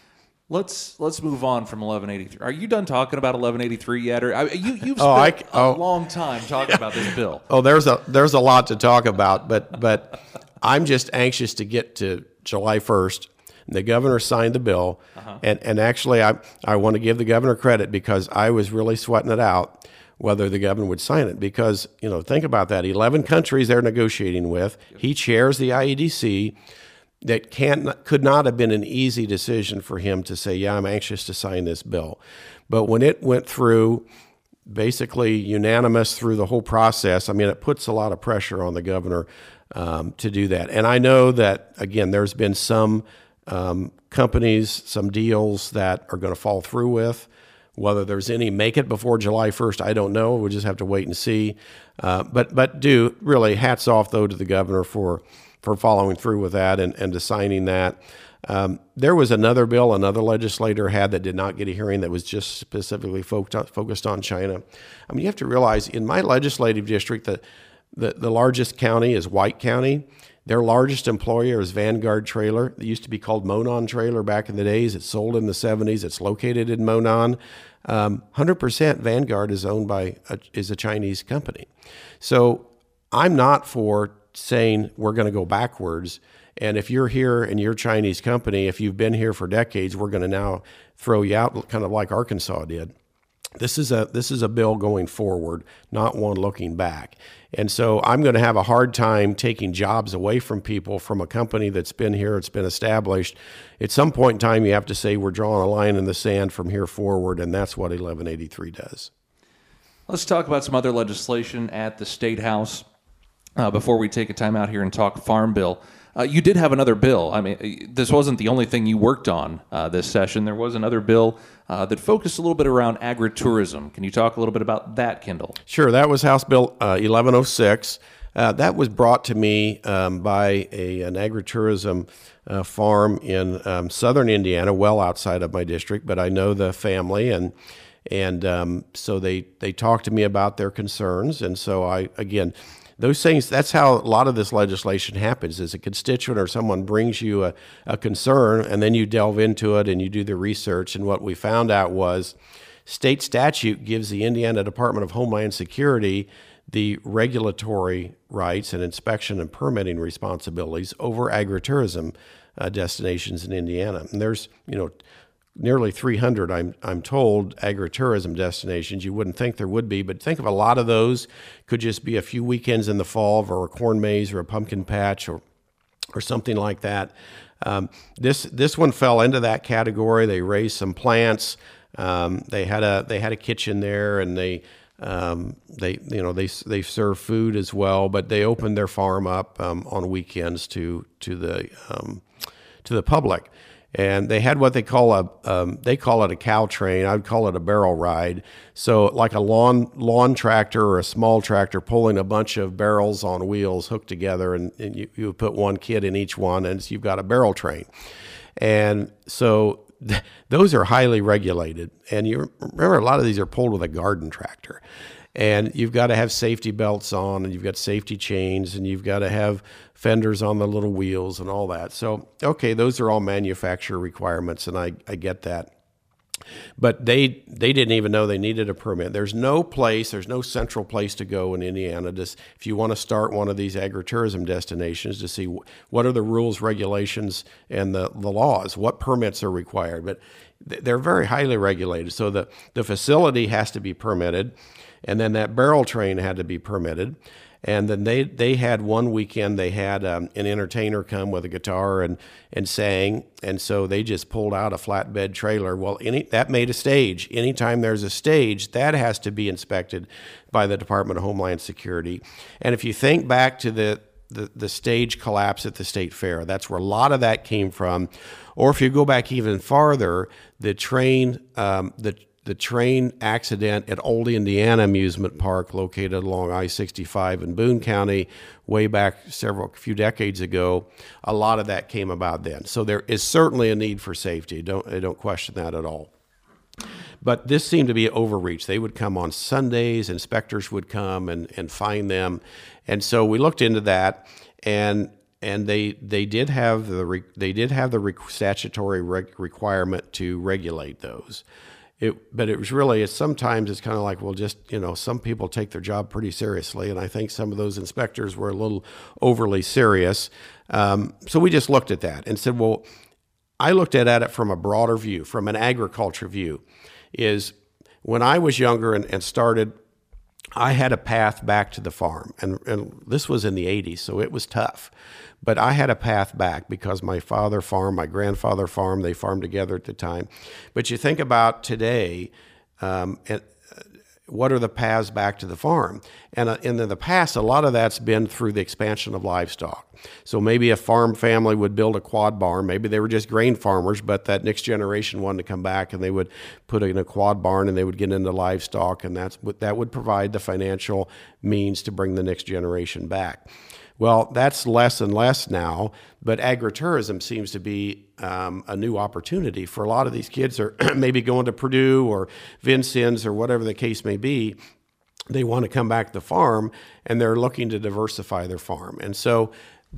[SPEAKER 1] Let's let's move on from eleven eighty-three. Are you done talking about eleven eighty-three yet? Or I, you you've spent oh, I, oh, a long time talking about this bill.
[SPEAKER 2] Oh, there's a there's a lot to talk about, but but I'm just anxious to get to July first. The governor signed the bill, uh-huh. and and actually I I want to give the governor credit because I was really sweating it out whether the governor would sign it, because you know think about that, eleven countries they're negotiating with. He chairs the I E D C. That can could not have been an easy decision for him to say, yeah, I'm anxious to sign this bill. But when it went through, basically unanimous through the whole process, I mean, it puts a lot of pressure on the governor um, to do that. And I know that, again, there's been some um, companies, some deals that are going to fall through with. Whether there's any make it before July first, I don't know. We'll just have to wait and see. Uh, but but do really hats off, though, to the governor for for following through with that and, and to signing that. Um, there was another bill another legislator had that did not get a hearing that was just specifically focused on China. I mean, you have to realize in my legislative district, the, the, the largest county is White County. Their largest employer is Vanguard Trailer. It used to be called Monon Trailer back in the days. It sold in the seventies. It's located in Monon. Um, one hundred percent Vanguard is owned by a, is a Chinese company. So I'm not for saying we're going to go backwards. And if you're here and you're a Chinese company, if you've been here for decades, we're going to now throw you out, kind of like Arkansas did. This is a this is a bill going forward, not one looking back. And so I'm going to have a hard time taking jobs away from people from a company that's been here, it's been established. At some point in time, you have to say we're drawing a line in the sand from here forward, and that's what eleven eighty-three does.
[SPEAKER 1] Let's talk about some other legislation at the State House uh, before we take a time out here and talk Farm Bill. Uh, you did have another bill. I mean, this wasn't the only thing you worked on uh, this session. There was another bill uh, that focused a little bit around agritourism. Can you talk a little bit about that, Kendall?
[SPEAKER 2] Sure. That was House Bill uh, eleven oh six. Uh, that was brought to me um, by a, an agritourism uh, farm in um, southern Indiana, well outside of my district, but I know the family, and and um, so they, they talked to me about their concerns. And so I, again, those things, that's how a lot of this legislation happens, is a constituent or someone brings you a, a concern, and then you delve into it and you do the research. And what we found out was state statute gives the Indiana Department of Homeland Security the regulatory rights and inspection and permitting responsibilities over agritourism uh, destinations in Indiana. And there's, you know, nearly three hundred, I'm I'm told, agritourism destinations. You wouldn't think there would be, but think of a lot of those could just be a few weekends in the fall or a corn maze or a pumpkin patch or or something like that. Um, this this one fell into that category. They raised some plants. Um, they had a they had a kitchen there, and they um, they you know they they serve food as well. But they opened their farm up um, on weekends to to the um, to the public. And they had what they call a, um, they call it a cow train. I'd call it a barrel ride. So like a lawn lawn tractor or a small tractor pulling a bunch of barrels on wheels hooked together, and, and you, you put one kid in each one, and you've got a barrel train. And so th- those are highly regulated. And you remember, a lot of these are pulled with a garden tractor. And you've got to have safety belts on, and you've got safety chains, and you've got to have fenders on the little wheels and all that. So, okay, those are all manufacturer requirements, and I, I get that. But they they didn't even know they needed a permit. There's no place, there's no central place to go in Indiana to, if you want to start one of these agritourism destinations, to see what are the rules, regulations, and the, the laws, what permits are required. But they're very highly regulated. So the, the facility has to be permitted, and then that barrel train had to be permitted. And then they, they had one weekend, they had um, an entertainer come with a guitar and, and sang. And so they just pulled out a flatbed trailer. Well, any that made a stage. Anytime there's a stage, that has to be inspected by the Department of Homeland Security. And if you think back to the, the, the stage collapse at the State Fair, that's where a lot of that came from. Or if you go back even farther, the train, um, the The train accident at Old Indiana Amusement Park, located along I sixty-five in Boone County, way back several few decades ago, a lot of that came about then. So there is certainly a need for safety. Don't I don't question that at all. But this seemed to be overreach. They would come on Sundays, inspectors would come and, and fine them, and so we looked into that, and and they they did have the they did have the statutory requirement to regulate those. It, but it was really, it's sometimes it's kind of like, well, just, you know, some people take their job pretty seriously. And I think some of those inspectors were a little overly serious. Um, so we just looked at that and said, well, I looked at, at it from a broader view, from an agriculture view, is when I was younger and, and started, I had a path back to the farm. And, and this was in the eighties, so it was tough. But I had a path back because my father farmed, my grandfather farmed, they farmed together at the time. But you think about today, um, and what are the paths back to the farm? And uh, in the past, a lot of that's been through the expansion of livestock. So maybe a farm family would build a quad barn. Maybe they were just grain farmers, but that next generation wanted to come back, and they would put in a quad barn and they would get into livestock, and that's what that would provide the financial means to bring the next generation back. Well, that's less and less now, but agritourism seems to be um, a new opportunity for a lot of these kids, or maybe going to Purdue or Vincennes or whatever the case may be. They want to come back to the farm, and they're looking to diversify their farm. And so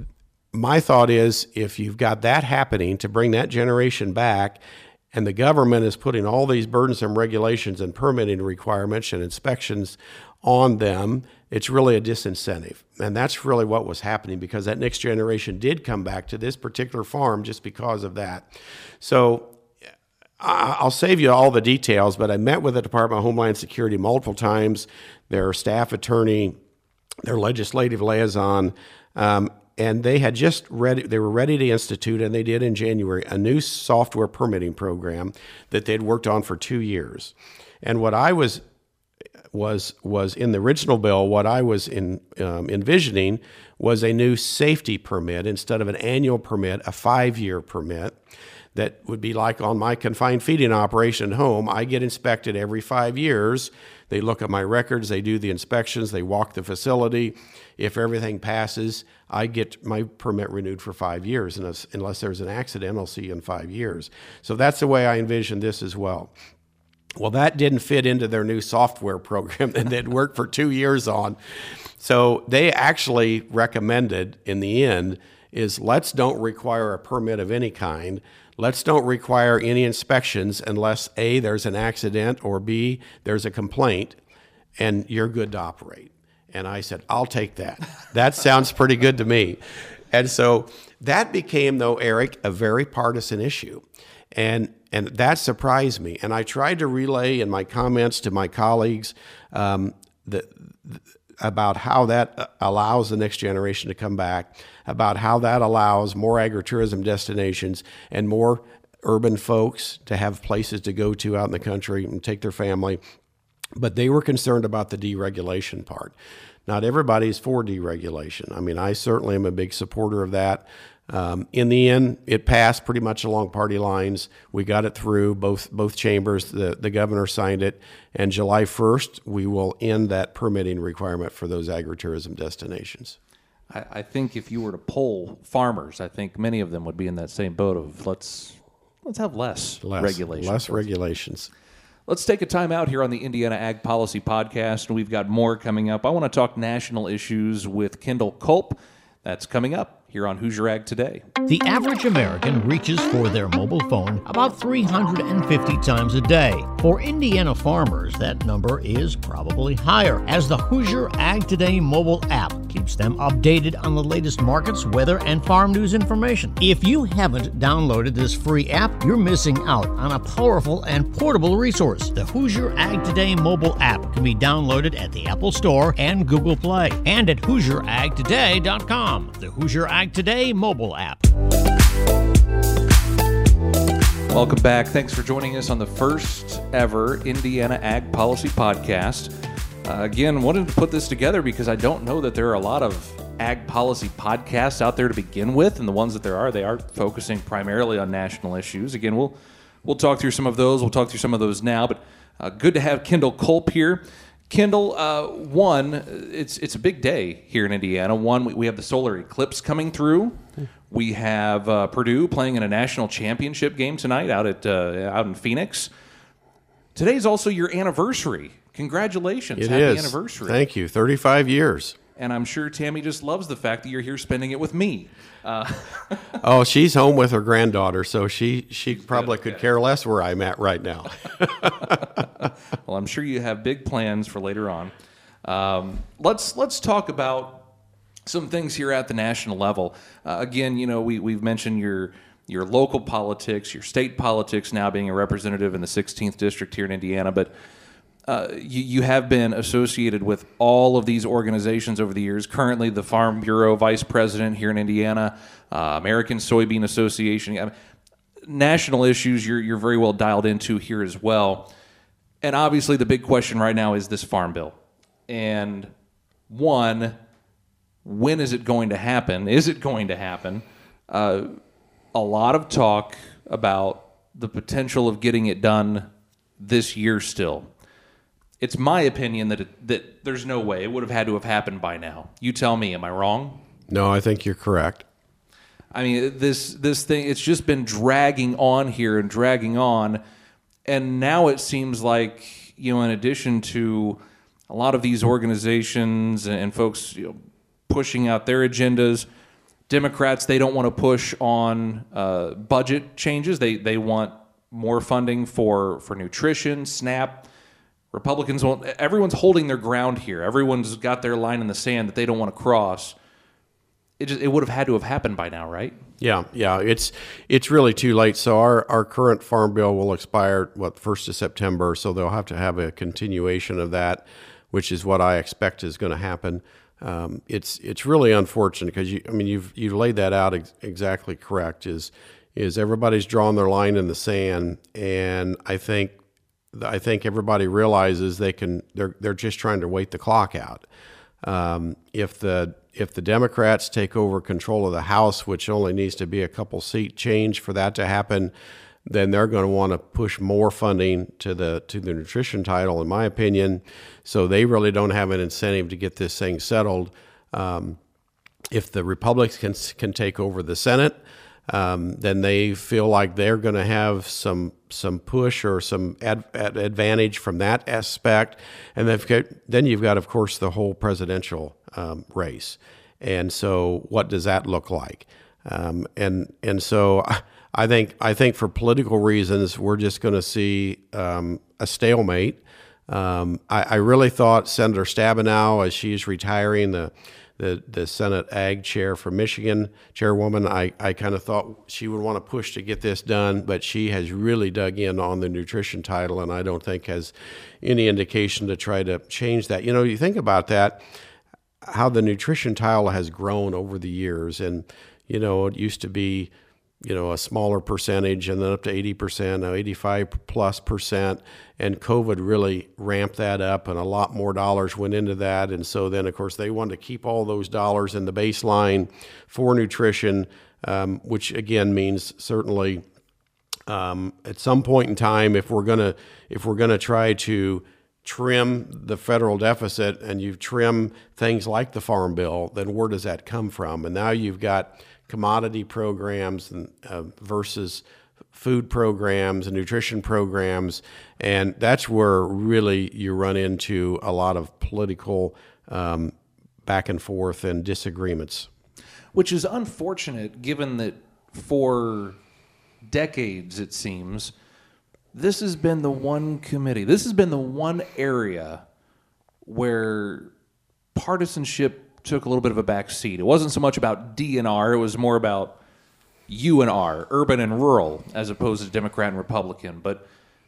[SPEAKER 2] my thought is, if you've got that happening to bring that generation back, and the government is putting all these burdensome regulations and permitting requirements and inspections on them, it's really a disincentive. And that's really what was happening, because that next generation did come back to this particular farm just because of that. So I'll save you all the details, but I met with the Department of Homeland Security multiple times, their staff attorney, their legislative liaison, um, and they had just ready, they were ready to institute, and they did in January, a new software permitting program that they'd worked on for two years. And what I was was was in the original bill, what I was in, um, envisioning was a new safety permit instead of an annual permit, a five-year permit. That would be like on my confined feeding operation at home. I get inspected every five years. They look at my records, they do the inspections, they walk the facility. If everything passes, I get my permit renewed for five years. And unless there's an accident, I'll see you in five years. So that's the way I envisioned this as well. Well, that didn't fit into their new software program that they'd worked for two years on. So they actually recommended in the end is let's don't require a permit of any kind. Let's don't require any inspections unless A, there's an accident, or B, there's a complaint, and you're good to operate. And I said, I'll take that. That sounds pretty good to me. And so that became, though, Eric, a very partisan issue. And and that surprised me. And I tried to relay in my comments to my colleagues um, the, the about how that allows the next generation to come back, about how that allows more agritourism destinations and more urban folks to have places to go to out in the country and take their family. But they were concerned about the deregulation part. Not everybody's for deregulation. I mean, I certainly am a big supporter of that. Um, in the end, it passed pretty much along party lines. We got it through both both chambers. The, the governor signed it. And July first, we will end that permitting requirement for those agritourism destinations.
[SPEAKER 1] I, I think if you were to poll farmers, I think many of them would be in that same boat of let's let's have less,
[SPEAKER 2] less
[SPEAKER 1] regulations.
[SPEAKER 2] Less regulations.
[SPEAKER 1] Let's take a time out here on the Indiana Ag Policy Podcast, and we've got more coming up. I want to talk national issues with Kendall Culp. That's coming up here on Hoosier Ag Today.
[SPEAKER 3] The average American reaches for their mobile phone about three hundred fifty times a day. For Indiana farmers, that number is probably higher, as the Hoosier Ag Today mobile app keeps them updated on the latest markets, weather, and farm news information. If you haven't downloaded this free app, you're missing out on a powerful and portable resource. The Hoosier Ag Today mobile app can be downloaded at the Apple Store and Google Play, and at hoosier ag today dot com. The Hoosier Ag Today mobile app.
[SPEAKER 1] Welcome back. Thanks for joining us on the first ever Indiana Ag Policy Podcast. Uh, again, wanted to put this together because I don't know that there are a lot of ag policy podcasts out there to begin with, and the ones that there are, they are focusing primarily on national issues. Again, we'll we'll talk through some of those. We'll talk through some of those now, but uh, good to have Kendall Culp here. Kendall, uh, one, it's it's a big day here in Indiana. One, we, we have the solar eclipse coming through. We have uh, Purdue playing in a national championship game tonight out at uh, out in Phoenix. Today's also your anniversary. Congratulations.
[SPEAKER 2] It
[SPEAKER 1] Happy
[SPEAKER 2] is.
[SPEAKER 1] anniversary.
[SPEAKER 2] Thank you. thirty-five years.
[SPEAKER 1] And I'm sure Tammy just loves the fact that you're here spending it with me. Uh,
[SPEAKER 2] oh, she's home with her granddaughter, so she, she probably
[SPEAKER 1] good,
[SPEAKER 2] could
[SPEAKER 1] good.
[SPEAKER 2] care less where I'm at right now.
[SPEAKER 1] Well, I'm sure you have big plans for later on. Um, let's let's talk about some things here at the national level. Uh, again, you know, we, we've mentioned your your local politics, your state politics now being a representative in the sixteenth district here in Indiana, but Uh, you, you have been associated with all of these organizations over the years. Currently, the Farm Bureau Vice President here in Indiana, uh, American Soybean Association. I mean, national issues you're, you're very well dialed into here as well. And obviously, the big question right now is this Farm Bill. And one, when is it going to happen? Is it going to happen? Uh, a lot of talk about the potential of getting it done this year still. It's my opinion that it, that there's no way. It would have had to have happened by now. You tell me, am I wrong?
[SPEAKER 2] No, I think you're correct.
[SPEAKER 1] I mean, this this thing, it's just been dragging on here and dragging on. And now it seems like, you know, in addition to a lot of these organizations and, and folks, you know, pushing out their agendas, Democrats, they don't want to push on uh, budget changes. They they want more funding for, for nutrition, SNAP. Republicans won't, everyone's holding their ground here. Everyone's got their line in the sand that they don't want to cross. it just it would have had to have happened by now, right?
[SPEAKER 2] Yeah, yeah, it's it's really too late. So our, our current farm bill will expire what first of September. So they'll have to have a continuation of that, which is what I expect is going to happen. Um, it's it's really unfortunate because you I mean you've you've laid that out ex- exactly correct. Is is everybody's drawn their line in the sand, and I think I think everybody realizes they can they're they're just trying to wait the clock out. Um, if the if the Democrats take over control of the House, which only needs to be a couple seat change for that to happen, then they're going to want to push more funding to the to the nutrition title, in my opinion. So they really don't have an incentive to get this thing settled. Um, if the Republicans can can take over the Senate, um, then they feel like they're going to have some some push or some ad, ad advantage from that aspect. And they've got, then you've got, of course, the whole presidential um, race. And so, what does that look like? Um, and and so. I think I think for political reasons, we're just going to see um, a stalemate. Um, I, I really thought Senator Stabenow, as she's retiring, the the, the Senate Ag Chair for Michigan, Chairwoman, I, I kind of thought she would want to push to get this done, but she has really dug in on the nutrition title, and I don't think has any indication to try to change that. You know, you think about that, how the nutrition title has grown over the years, and you know, it used to be, you know, a smaller percentage and then up to eighty percent, now eighty-five plus percent. And COVID really ramped that up and a lot more dollars went into that. And so then, of course, they wanted to keep all those dollars in the baseline for nutrition, um, which again means certainly um, at some point in time, if we're gonna if we're gonna try to trim the federal deficit and you trim things like the Farm Bill, then where does that come from? And now you've got commodity programs and uh, versus food programs and nutrition programs, and that's where really you run into a lot of political um, back and forth and disagreements.
[SPEAKER 1] Which is unfortunate, given that for decades, it seems, this has been the one committee, this has been the one area where partisanship took a little bit of a back seat. It wasn't so much about D and R, it was more about U and R, urban and rural, as opposed to Democrat and Republican. But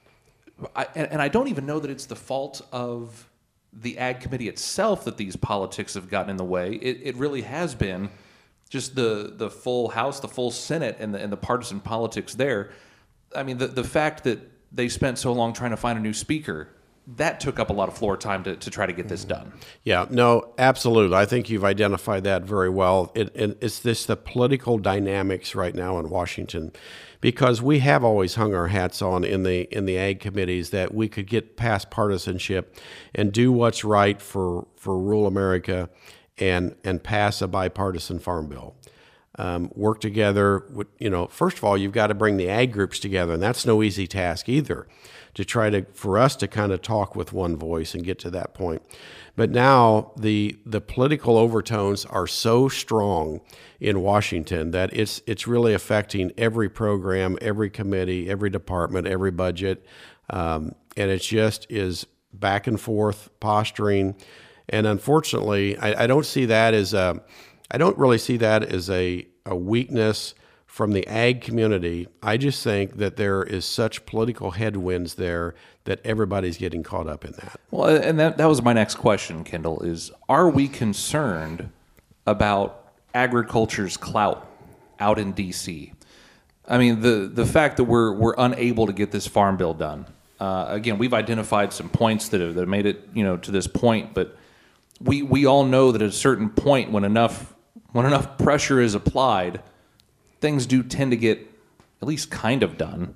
[SPEAKER 1] I, and I don't even know that it's the fault of the Ag Committee itself that these politics have gotten in the way. It, it really has been just the the full House, the full Senate, and the, and the partisan politics there. I mean, the, the fact that they spent so long trying to find a new speaker, that took up a lot of floor time to, to try to get this done.
[SPEAKER 2] Yeah, no, absolutely. I think you've identified that very well. It, it, it's this the political dynamics right now in Washington, because we have always hung our hats on in the in the ag committees that we could get past partisanship and do what's right for for rural America, and and pass a bipartisan farm bill. Um, work together. With, you know, first of all, you've got to bring the ag groups together, and that's no easy task either, to try to, for us to kind of talk with one voice and get to that point. But now the the political overtones are so strong in Washington that it's it's really affecting every program, every committee, every department, every budget, um, and it just is back and forth posturing. And unfortunately, I, I don't see that as a, I don't really see that as a, a weakness from the ag community. I just think that there is such political headwinds there that everybody's getting caught up in that.
[SPEAKER 1] Well, and that, that was my next question, Kendall, is are we concerned about agriculture's clout out in D C? I mean, the, the fact that we're we're unable to get this farm bill done. Uh, again, we've identified some points that have, that have made it, you know, to this point, but we we all know that at a certain point, when enough when enough pressure is applied, things do tend to get at least kind of done.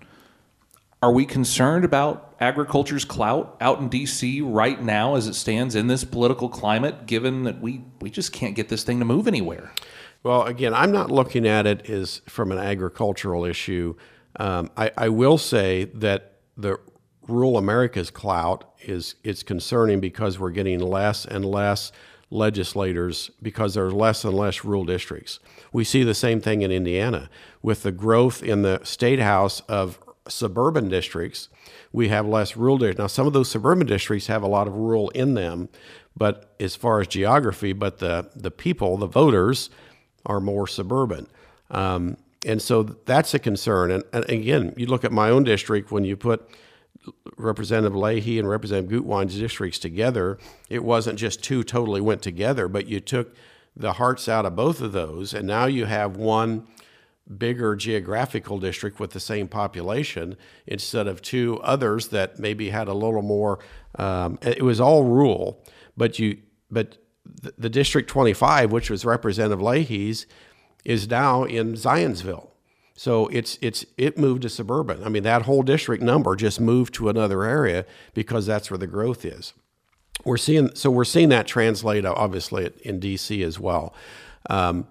[SPEAKER 1] Are we concerned about agriculture's clout out in D C right now as it stands in this political climate, given that we, we just can't get this thing to move anywhere?
[SPEAKER 2] Well, again, I'm not looking at it as from an agricultural issue. Um, I, I will say that the rural America's clout is it's concerning because we're getting less and less legislators because there's less and less rural districts. We see the same thing in Indiana. With the growth in the state house of suburban districts, we have less rural districts. Now, some of those suburban districts have a lot of rural in them, but as far as geography, but the, the people, the voters, are more suburban. Um, and so that's a concern. And, and again, you look at my own district, when you put Representative Leahy and Representative Gutwein's districts together, it wasn't just two totally went together, but you took the hearts out of both of those, and now you have one bigger geographical district with the same population instead of two others that maybe had a little more. Um, it was all rural, but you but the, the District twenty-five, which was Representative Leahy's, is now in Zionsville. So it's it's it moved to suburban. I mean, that whole district number just moved to another area because that's where the growth is. We're seeing so we're seeing that translate obviously in D C as well. Um,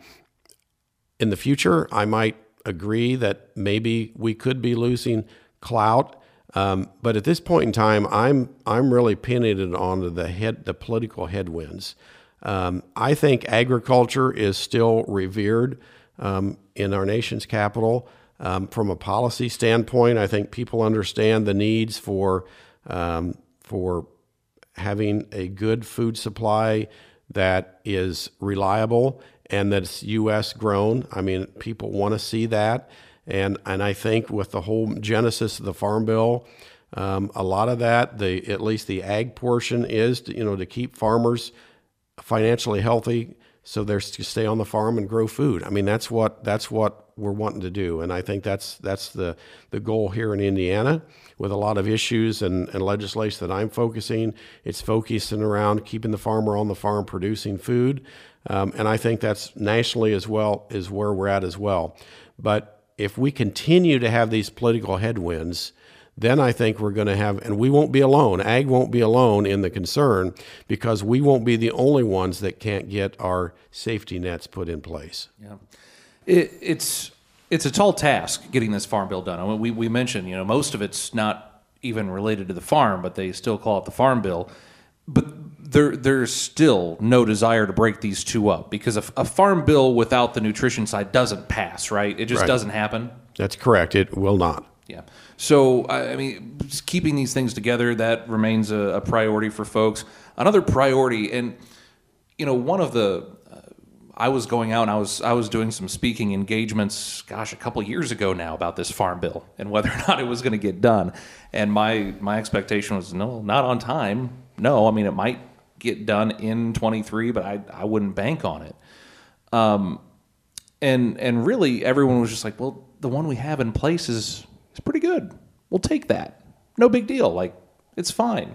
[SPEAKER 2] in the future, I might agree that maybe we could be losing clout, um, but at this point in time, I'm I'm really pinning it on the head the political headwinds. Um, I think agriculture is still revered um, in our nation's capital. Um, from a policy standpoint, I think people understand the needs for um, for having a good food supply that is reliable and that's U S grown. I mean, people want to see that. And and I think with the whole genesis of the Farm Bill, um, a lot of that, the at least the ag portion is, to, you know, to keep farmers financially healthy so they're to stay on the farm and grow food. I mean, that's what that's what we're wanting to do. And I think that's that's the, the goal here in Indiana with a lot of issues and, and legislation that I'm focusing. It's focusing around keeping the farmer on the farm producing food. Um, and I think that's nationally as well is where we're at as well. But if we continue to have these political headwinds, then I think we're going to have, and we won't be alone. Ag won't be alone in the concern because we won't be the only ones that can't get our safety nets put in place.
[SPEAKER 1] Yeah, it, it's it's a tall task getting this farm bill done. I mean, we we mentioned, you know, most of it's not even related to the farm, but they still call it the Farm Bill. But there there's still no desire to break these two up because a, a farm bill without the nutrition side doesn't pass, right? It just
[SPEAKER 2] Right.
[SPEAKER 1] doesn't happen.
[SPEAKER 2] That's correct. It will not.
[SPEAKER 1] Yeah. So, I I mean, just keeping these things together, that remains a, a priority for folks. Another priority, and, you know, one of the, uh, I was going out and I was I was doing some speaking engagements, gosh, a couple years ago now about this farm bill and whether or not it was going to get done. And my, my expectation was, no, not on time. No, I mean, it might get done in twenty-three, but I, I wouldn't bank on it. Um, and and really, everyone was just like, well, the one we have in place is is pretty good. We'll take that. No big deal. Like, it's fine.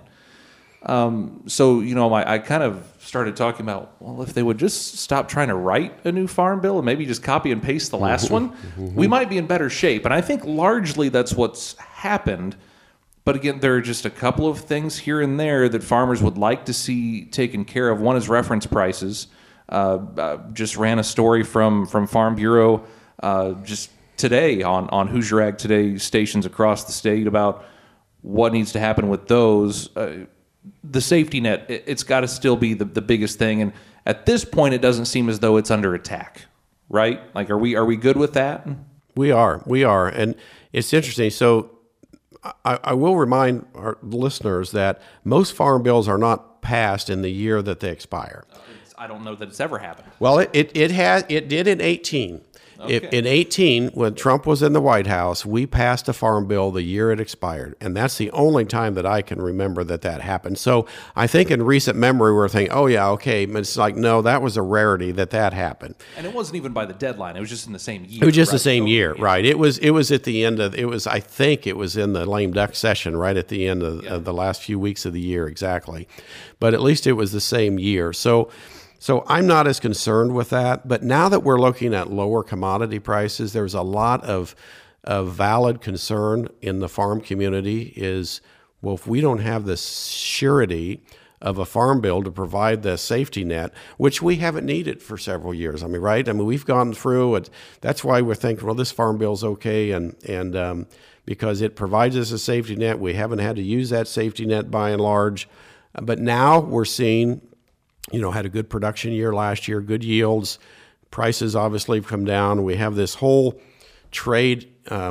[SPEAKER 1] Um, so, you know, I, I kind of started talking about, well, if they would just stop trying to write a new farm bill and maybe just copy and paste the last one, we might be in better shape. And I think largely that's what's happened. But again, there are just a couple of things here and there that farmers would like to see taken care of. One is reference prices. Uh, uh, just ran a story from, from Farm Bureau uh, just today on, on Hoosier Ag Today stations across the state about what needs to happen with those. Uh, the safety net, it, it's got to still be the, the biggest thing. And at this point, it doesn't seem as though it's under attack, right? Like, are we are we good with that?
[SPEAKER 2] We are. We are. And it's interesting. So I, I will remind our listeners that most farm bills are not passed in the year that they expire.
[SPEAKER 1] It's, I don't know that it's ever happened.
[SPEAKER 2] Well, it, it, it has it did in eighteen.
[SPEAKER 1] Okay.
[SPEAKER 2] If, in eighteen, when Trump was in the White House, we passed a farm bill the year it expired. And that's the only time that I can remember that that happened. So I think in recent memory, we're thinking, oh, yeah, okay. But it's like, no, that was a rarity that that happened.
[SPEAKER 1] And it wasn't even by the deadline. It was just in the same year.
[SPEAKER 2] It was just
[SPEAKER 1] right?
[SPEAKER 2] the same
[SPEAKER 1] So,
[SPEAKER 2] year,
[SPEAKER 1] yeah.
[SPEAKER 2] right? It was it was at the end of, it was, I think it was in the lame duck session, right at the end of,
[SPEAKER 1] Yeah.
[SPEAKER 2] of the last few weeks of the year, exactly. But at least it was the same year. So So I'm not as concerned with that. But now that we're looking at lower commodity prices, there's a lot of, of valid concern in the farm community is, well, if we don't have the surety of a farm bill to provide the safety net, which we haven't needed for several years. I mean, right? I mean, we've gone through it. That's why we're thinking, well, this farm bill's okay. And, and um, because it provides us a safety net, we haven't had to use that safety net by and large. But now we're seeing, you know, had a good production year last year, good yields. Prices obviously have come down. We have this whole trade um,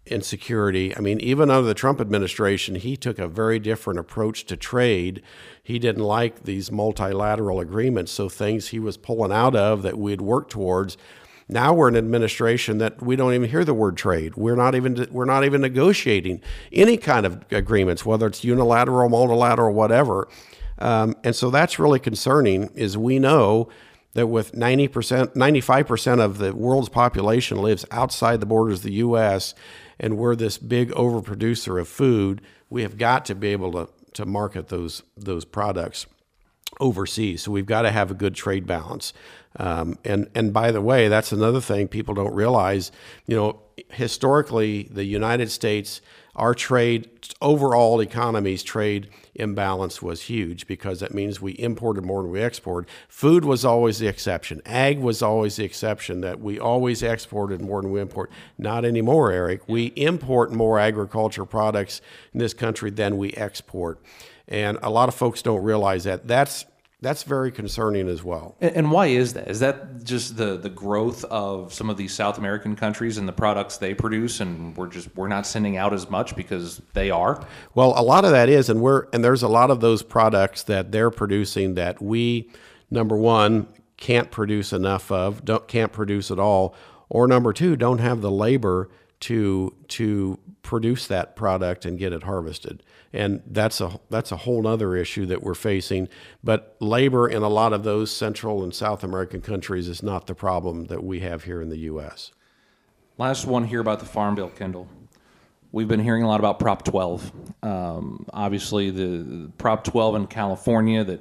[SPEAKER 2] insecurity. I mean, even under the Trump administration, he took a very different approach to trade. He didn't like these multilateral agreements, so things he was pulling out of that we'd worked towards. Now we're in an administration that we don't even hear the word trade. We're not even we're not even negotiating any kind of agreements, whether it's unilateral, multilateral, whatever. Um, and so that's really concerning. Is we know that with ninety percent, ninety-five percent of the world's population lives outside the borders of the U S, and we're this big overproducer of food, we have got to be able to, to market those those products overseas. So we've got to have a good trade balance. Um, and, and by the way, that's another thing people don't realize. You know, historically, the United States, our trade, overall economy's trade imbalance was huge because that means we imported more than we exported. Food was always the exception. Ag was always the exception, that we always exported more than we import. Not anymore, Eric. We import more agriculture products in this country than we export. And a lot of folks don't realize that. That's That's very concerning as well.
[SPEAKER 1] And why is that? Is that just the, the growth of some of these South American countries and the products they produce, and we're just we're not sending out as much because they are?
[SPEAKER 2] Well, a lot of that is, and we're and there's a lot of those products that they're producing that we, number one, can't produce enough of, don't can't produce at all, or number two, don't have the labor to to produce that product and get it harvested. And that's a that's a whole other issue that we're facing. But labor in a lot of those Central and South American countries is not the problem that we have here in the U S.
[SPEAKER 1] Last one here about the Farm Bill, Kendall. We've been hearing a lot about Prop twelve. Um, obviously, the, the Prop twelve in California that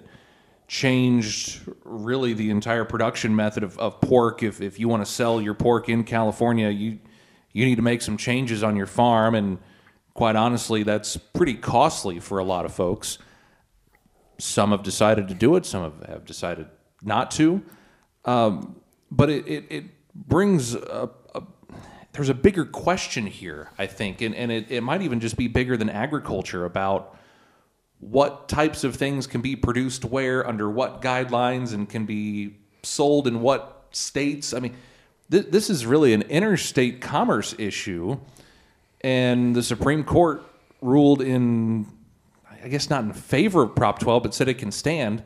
[SPEAKER 1] changed really the entire production method of, of pork. If if you want to sell your pork in California, you you need to make some changes on your farm, and quite honestly, that's pretty costly for a lot of folks. Some have decided to do it. Some have, have decided not to. Um, but it, it, it brings a, a, there's a bigger question here, I think, and, and it, it might even just be bigger than agriculture about what types of things can be produced where, under what guidelines, and can be sold in what states. I mean, th- this is really an interstate commerce issue. And the Supreme Court ruled in, I guess not in favor of Prop twelve, but said it can stand,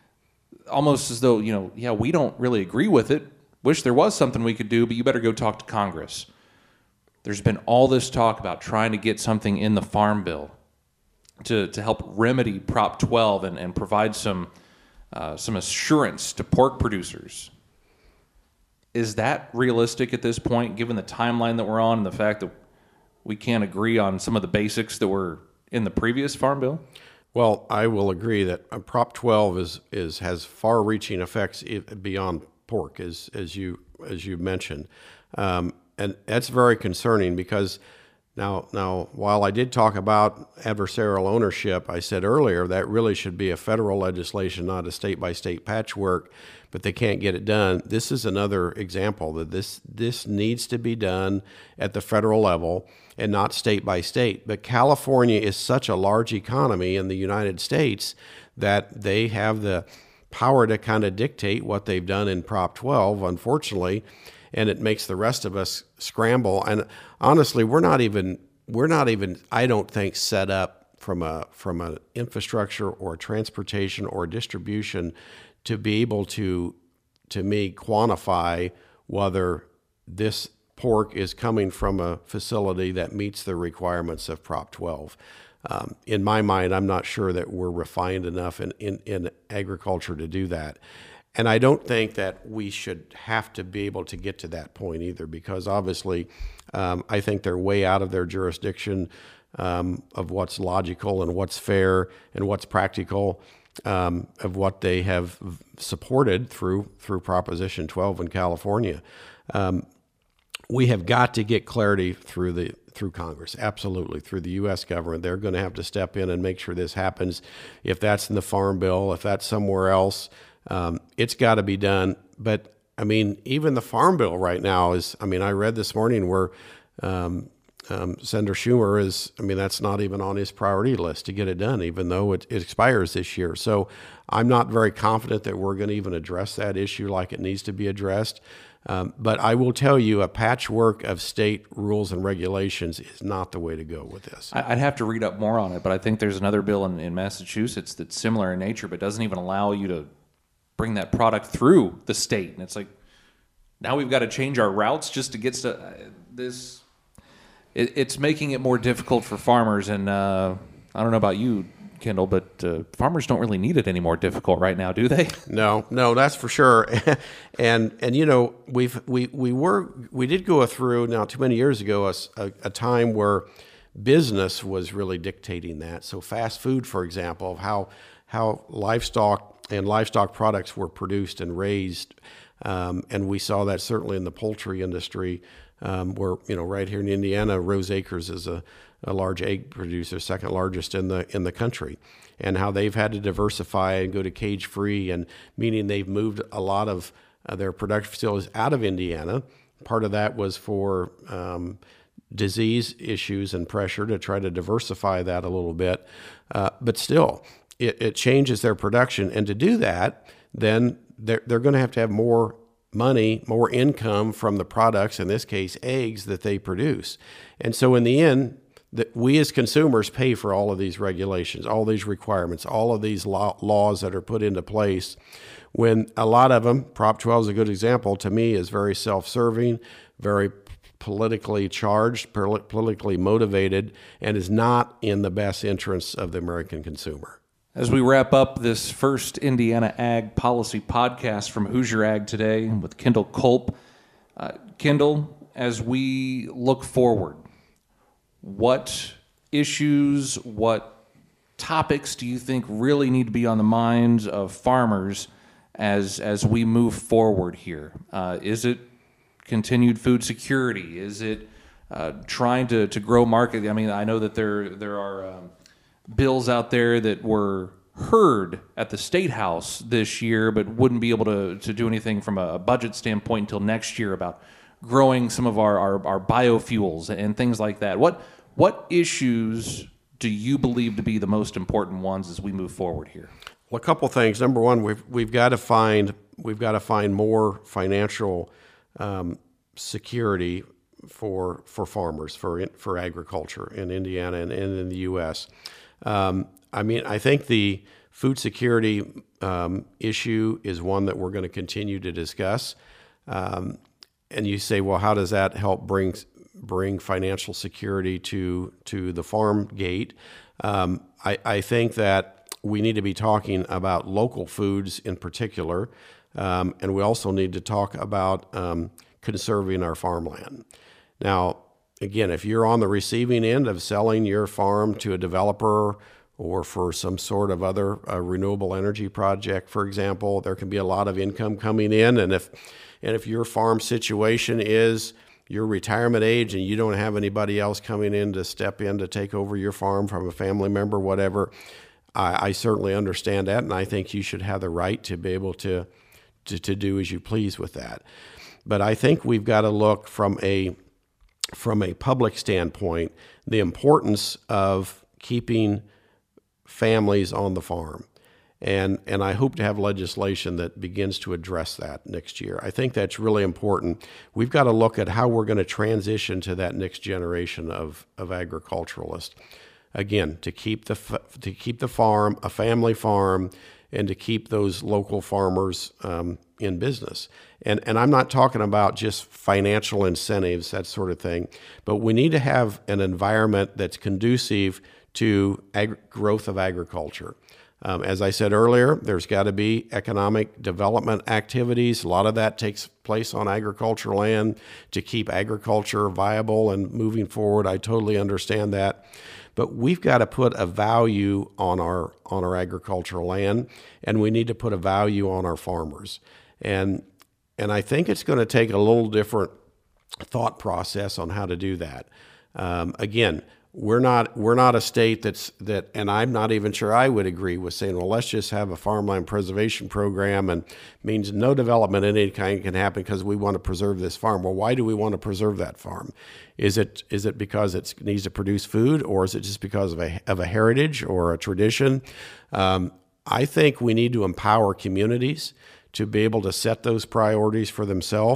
[SPEAKER 1] almost as though, you know, yeah, we don't really agree with it. Wish there was something we could do, but you better go talk to Congress. There's been all this talk about trying to get something in the Farm Bill to, to help remedy Prop twelve and, and provide some uh, some assurance to pork producers. Is that realistic at this point, given the timeline that we're on and the fact that we can't agree on some of the basics that were in the previous Farm Bill?
[SPEAKER 2] Well, I will agree that Prop twelve is is has far-reaching effects beyond pork, as as you as you mentioned, um, and that's very concerning because now now while I did talk about adversarial ownership, I said earlier that really should be a federal legislation, not a state-by-state patchwork. But they can't get it done. This is another example that this this needs to be done at the federal level and not state by state. But California is such a large economy in the United States that they have the power to kind of dictate what they've done in Prop twelve, unfortunately, and it makes the rest of us scramble. And honestly, we're not even we're not even I don't think set up from a from an infrastructure or a transportation or a distribution to be able to, to me, quantify whether this pork is coming from a facility that meets the requirements of Prop twelve. Um, in my mind, I'm not sure that we're refined enough in, in, in agriculture to do that. And I don't think that we should have to be able to get to that point either, because obviously um, I think they're way out of their jurisdiction um, of what's logical and what's fair and what's practical. Um, of what they have supported through through Proposition twelve in California. Um, we have got to get clarity through the through Congress, absolutely, through the U S government. They're going to have to step in and make sure this happens. If that's in the Farm Bill, if that's somewhere else, um, it's got to be done. But, I mean, even the Farm Bill right now is, I mean, I read this morning where um, Um, Senator Schumer is, I mean, that's not even on his priority list to get it done, even though it, it expires this year. So I'm not very confident that we're going to even address that issue like it needs to be addressed. Um, but I will tell you, a patchwork of state rules and regulations is not the way to go with this.
[SPEAKER 1] I'd have to read up more on it, but I think there's another bill in, in Massachusetts that's similar in nature, but doesn't even allow you to bring that product through the state. And it's like, now we've got to change our routes just to get to uh, this. It, it's making it more difficult for farmers. And uh, I don't know about you, Kendall, but uh, farmers don't really need it any more difficult right now, do they?
[SPEAKER 2] No, no, that's for sure. and and you know, we've we we were we did go through now too many years ago a, a, a time where business was really dictating that. So fast food, for example, of how how livestock and livestock products were produced and raised, um, and we saw that certainly in the poultry industry, um, where you know right here in Indiana, Rose Acres is a a large egg producer, second largest in the in the country, and how they've had to diversify and go to cage free, and meaning they've moved a lot of uh, their production facilities out of Indiana. Part of that was for um, disease issues and pressure to try to diversify that a little bit, uh, but still, it, it changes their production, and to do that, then they're they're going to have to have more money, more income from the products, in this case, eggs that they produce, and so in the end, that we as consumers pay for all of these regulations, all these requirements, all of these law, laws that are put into place, when a lot of them, Prop twelve is a good example, to me is very self-serving, very politically charged, politically motivated, and is not in the best interests of the American consumer.
[SPEAKER 1] As we wrap up this first Indiana Ag Policy podcast from Hoosier Ag Today with Kendall Culp, uh, Kendall, as we look forward, what issues, what topics do you think really need to be on the minds of farmers as as we move forward here? Uh, is it continued food security? Is it uh, trying to, to grow market? I mean, I know that there there are um, bills out there that were heard at the State House this year, but wouldn't be able to, to do anything from a budget standpoint until next year about growing some of our, our, our biofuels and things like that. What what issues do you believe to be the most important ones as we move forward here?
[SPEAKER 2] Well, a couple things. Number one, we've we've got to find we've got to find more financial um, security for for farmers, for for agriculture in Indiana and, and in the U S. Um, I mean, I think the food security um, issue is one that we're going to continue to discuss. Um, and you say, well, how does that help bring bring financial security to to the farm gate? Um, I, I think that we need to be talking about local foods in particular, um, and we also need to talk about um, conserving our farmland. Now, again, if you're on the receiving end of selling your farm to a developer or for some sort of other uh, renewable energy project, for example, there can be a lot of income coming in, and if and if your farm situation is your retirement age and you don't have anybody else coming in to step in to take over your farm from a family member, whatever, I, I certainly understand that, and I think you should have the right to be able to, to, to do as you please with that. But I think we've got to look from a from a public standpoint, the importance of keeping families on the farm. And and I hope to have legislation that begins to address that next year. I think that's really important. We've got to look at how we're going to transition to that next generation of, of agriculturalists. Again, to keep the to keep the farm a family farm, and to keep those local farmers um, in business. And and I'm not talking about just financial incentives, that sort of thing, but we need to have an environment that's conducive to ag- growth of agriculture. Um, as I said earlier, there's got to be economic development activities. A lot of that takes place on agricultural land to keep agriculture viable and moving forward. I totally understand that. But we've got to put a value on our on our agricultural land, and we need to put a value on our farmers. And and I think it's going to take a little different thought process on how to do that. Um, again, we're not we're not a state that's that, and I'm not even sure I would agree with saying, well, let's just have a farmland preservation program, and means no development of any kind can happen because we want to preserve this farm. Well, why do we want to preserve that farm? Is it is it because it needs to produce food, or is it just because of a of a heritage or a tradition? Um, I think we need to empower communities to be able to set those priorities for themselves,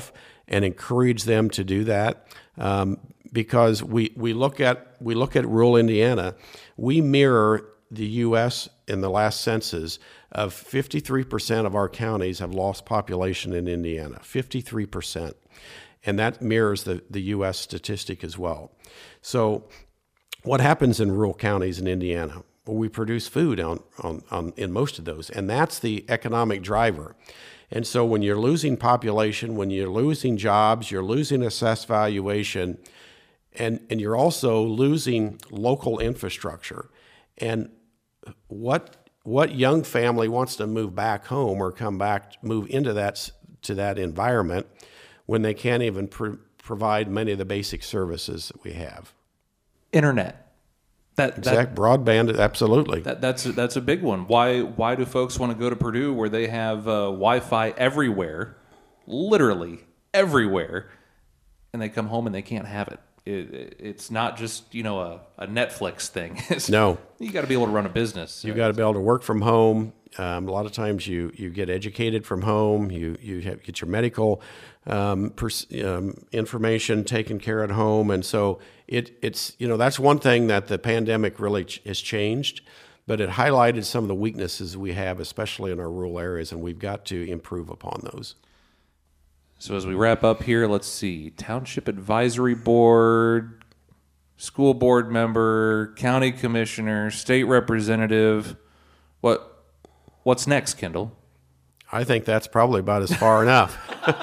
[SPEAKER 2] and encourage them to do that. Um, because we, we look at we look at rural Indiana, we mirror the U S in the last census of fifty-three percent of our counties have lost population in Indiana, fifty-three percent. And that mirrors the, the U S statistic as well. So what happens in rural counties in Indiana? Well, we produce food on, on, on in most of those, and that's the economic driver. And so when you're losing population, when you're losing jobs, you're losing assessed valuation, and, and you're also losing local infrastructure. And what what young family wants to move back home or come back, move into that to that environment when they can't even pro- provide many of the basic services that we have?
[SPEAKER 1] Internet. That,
[SPEAKER 2] exact
[SPEAKER 1] that,
[SPEAKER 2] broadband, absolutely.
[SPEAKER 1] That, that's a, that's a big one. Why why do folks want to go to Purdue where they have uh, Wi-Fi everywhere, literally everywhere, and they come home and they can't have it? It, it it's not just, you know, a, a Netflix thing. It's,
[SPEAKER 2] no,
[SPEAKER 1] you got to be able to run a business.
[SPEAKER 2] You got to be able to work from home. Um, a lot of times you, you get educated from home. You you have, get your medical um, pers- um, information taken care at home, and so it it's you know that's one thing that the pandemic really ch- has changed, but it highlighted some of the weaknesses we have, especially in our rural areas, and we've got to improve upon those.
[SPEAKER 1] So as we wrap up here, let's see: Township Advisory Board, school board member, county commissioner, state representative. What? What's next, Kendall?
[SPEAKER 2] I think that's probably about as far enough.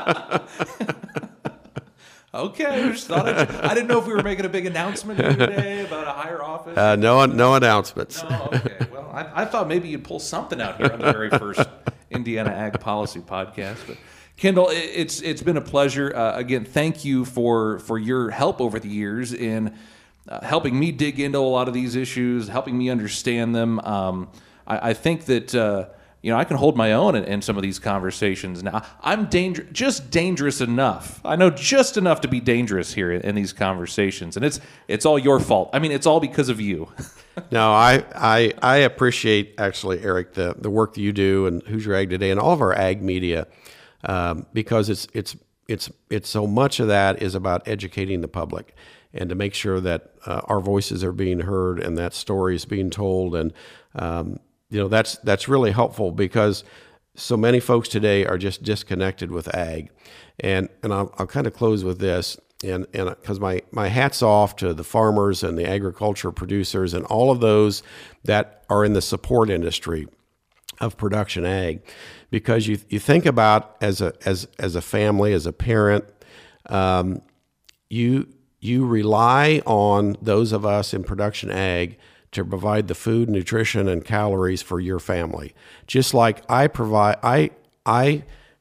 [SPEAKER 1] Okay, I just thought I'd, I didn't know if we were making a big announcement here today about a higher office.
[SPEAKER 2] Uh, no, no announcements.
[SPEAKER 1] No, okay. Well, I, I thought maybe you'd pull something out here on the very first Indiana Ag Policy podcast. But Kendall, it, it's it's been a pleasure. Uh, again, thank you for for your help over the years in uh, helping me dig into a lot of these issues, helping me understand them. Um, I, I think that. Uh, You know, I can hold my own in, in some of these conversations now. I'm danger- just dangerous enough. I know just enough to be dangerous here in, in these conversations, and it's it's all your fault. I mean, it's all because of you.
[SPEAKER 2] No, I, I I appreciate actually, Eric, the the work that you do and Hoosier Ag Today and all of our ag media, um, because it's it's it's it's so much of that is about educating the public and to make sure that uh, our voices are being heard and that story is being told. And um, you know, that's that's really helpful because so many folks today are just disconnected with ag. And and I'll, I'll kind of close with this, and and because my, my hat's off to the farmers and the agriculture producers and all of those that are in the support industry of production ag, because you you think about as a as as a family, as a parent, um, you you rely on those of us in production ag to provide the food, nutrition, and calories for your family. Just like I provide, I I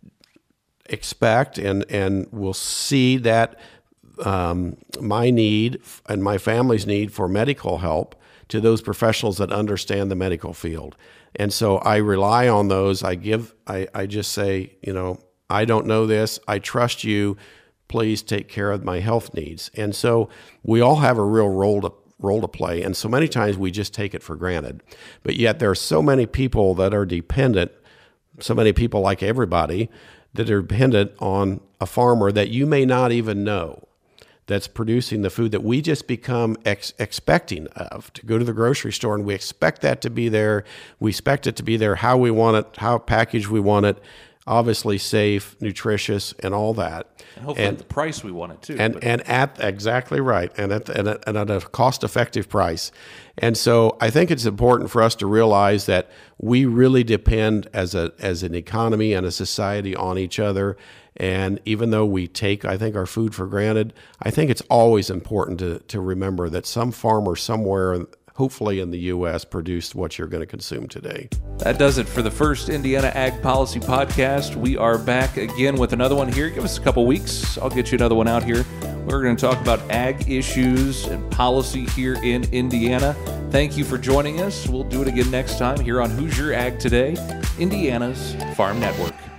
[SPEAKER 2] expect and and will see that um, my need and my family's need for medical help to those professionals that understand the medical field. And so I rely on those. I give, I, I just say, you know, I don't know this. I trust you. Please take care of my health needs. And so we all have a real role to role to play. And so many times we just take it for granted. But yet there are so many people that are dependent, so many people like everybody, that are dependent on a farmer that you may not even know that's producing the food that we just become ex- expecting of, to go to the grocery store and we expect that to be there. We expect it to be there how we want it, how packaged we want it, obviously safe, nutritious, and all that.
[SPEAKER 1] And hopefully
[SPEAKER 2] and,
[SPEAKER 1] at the price we want it too.
[SPEAKER 2] And
[SPEAKER 1] but.
[SPEAKER 2] and at exactly right, and at, and at and at a cost-effective price. And so I think it's important for us to realize that we really depend as a as an economy and a society on each other. And even though we take, I think, our food for granted, I think it's always important to to remember that some farmer somewhere, hopefully in the U S, produced what you're going to consume today.
[SPEAKER 1] That does it for the first Indiana Ag Policy Podcast. We are back again with another one here. Give us a couple weeks. I'll get you another one out here. We're going to talk about ag issues and policy here in Indiana. Thank you for joining us. We'll do it again next time here on Hoosier Ag Today, Indiana's Farm Network.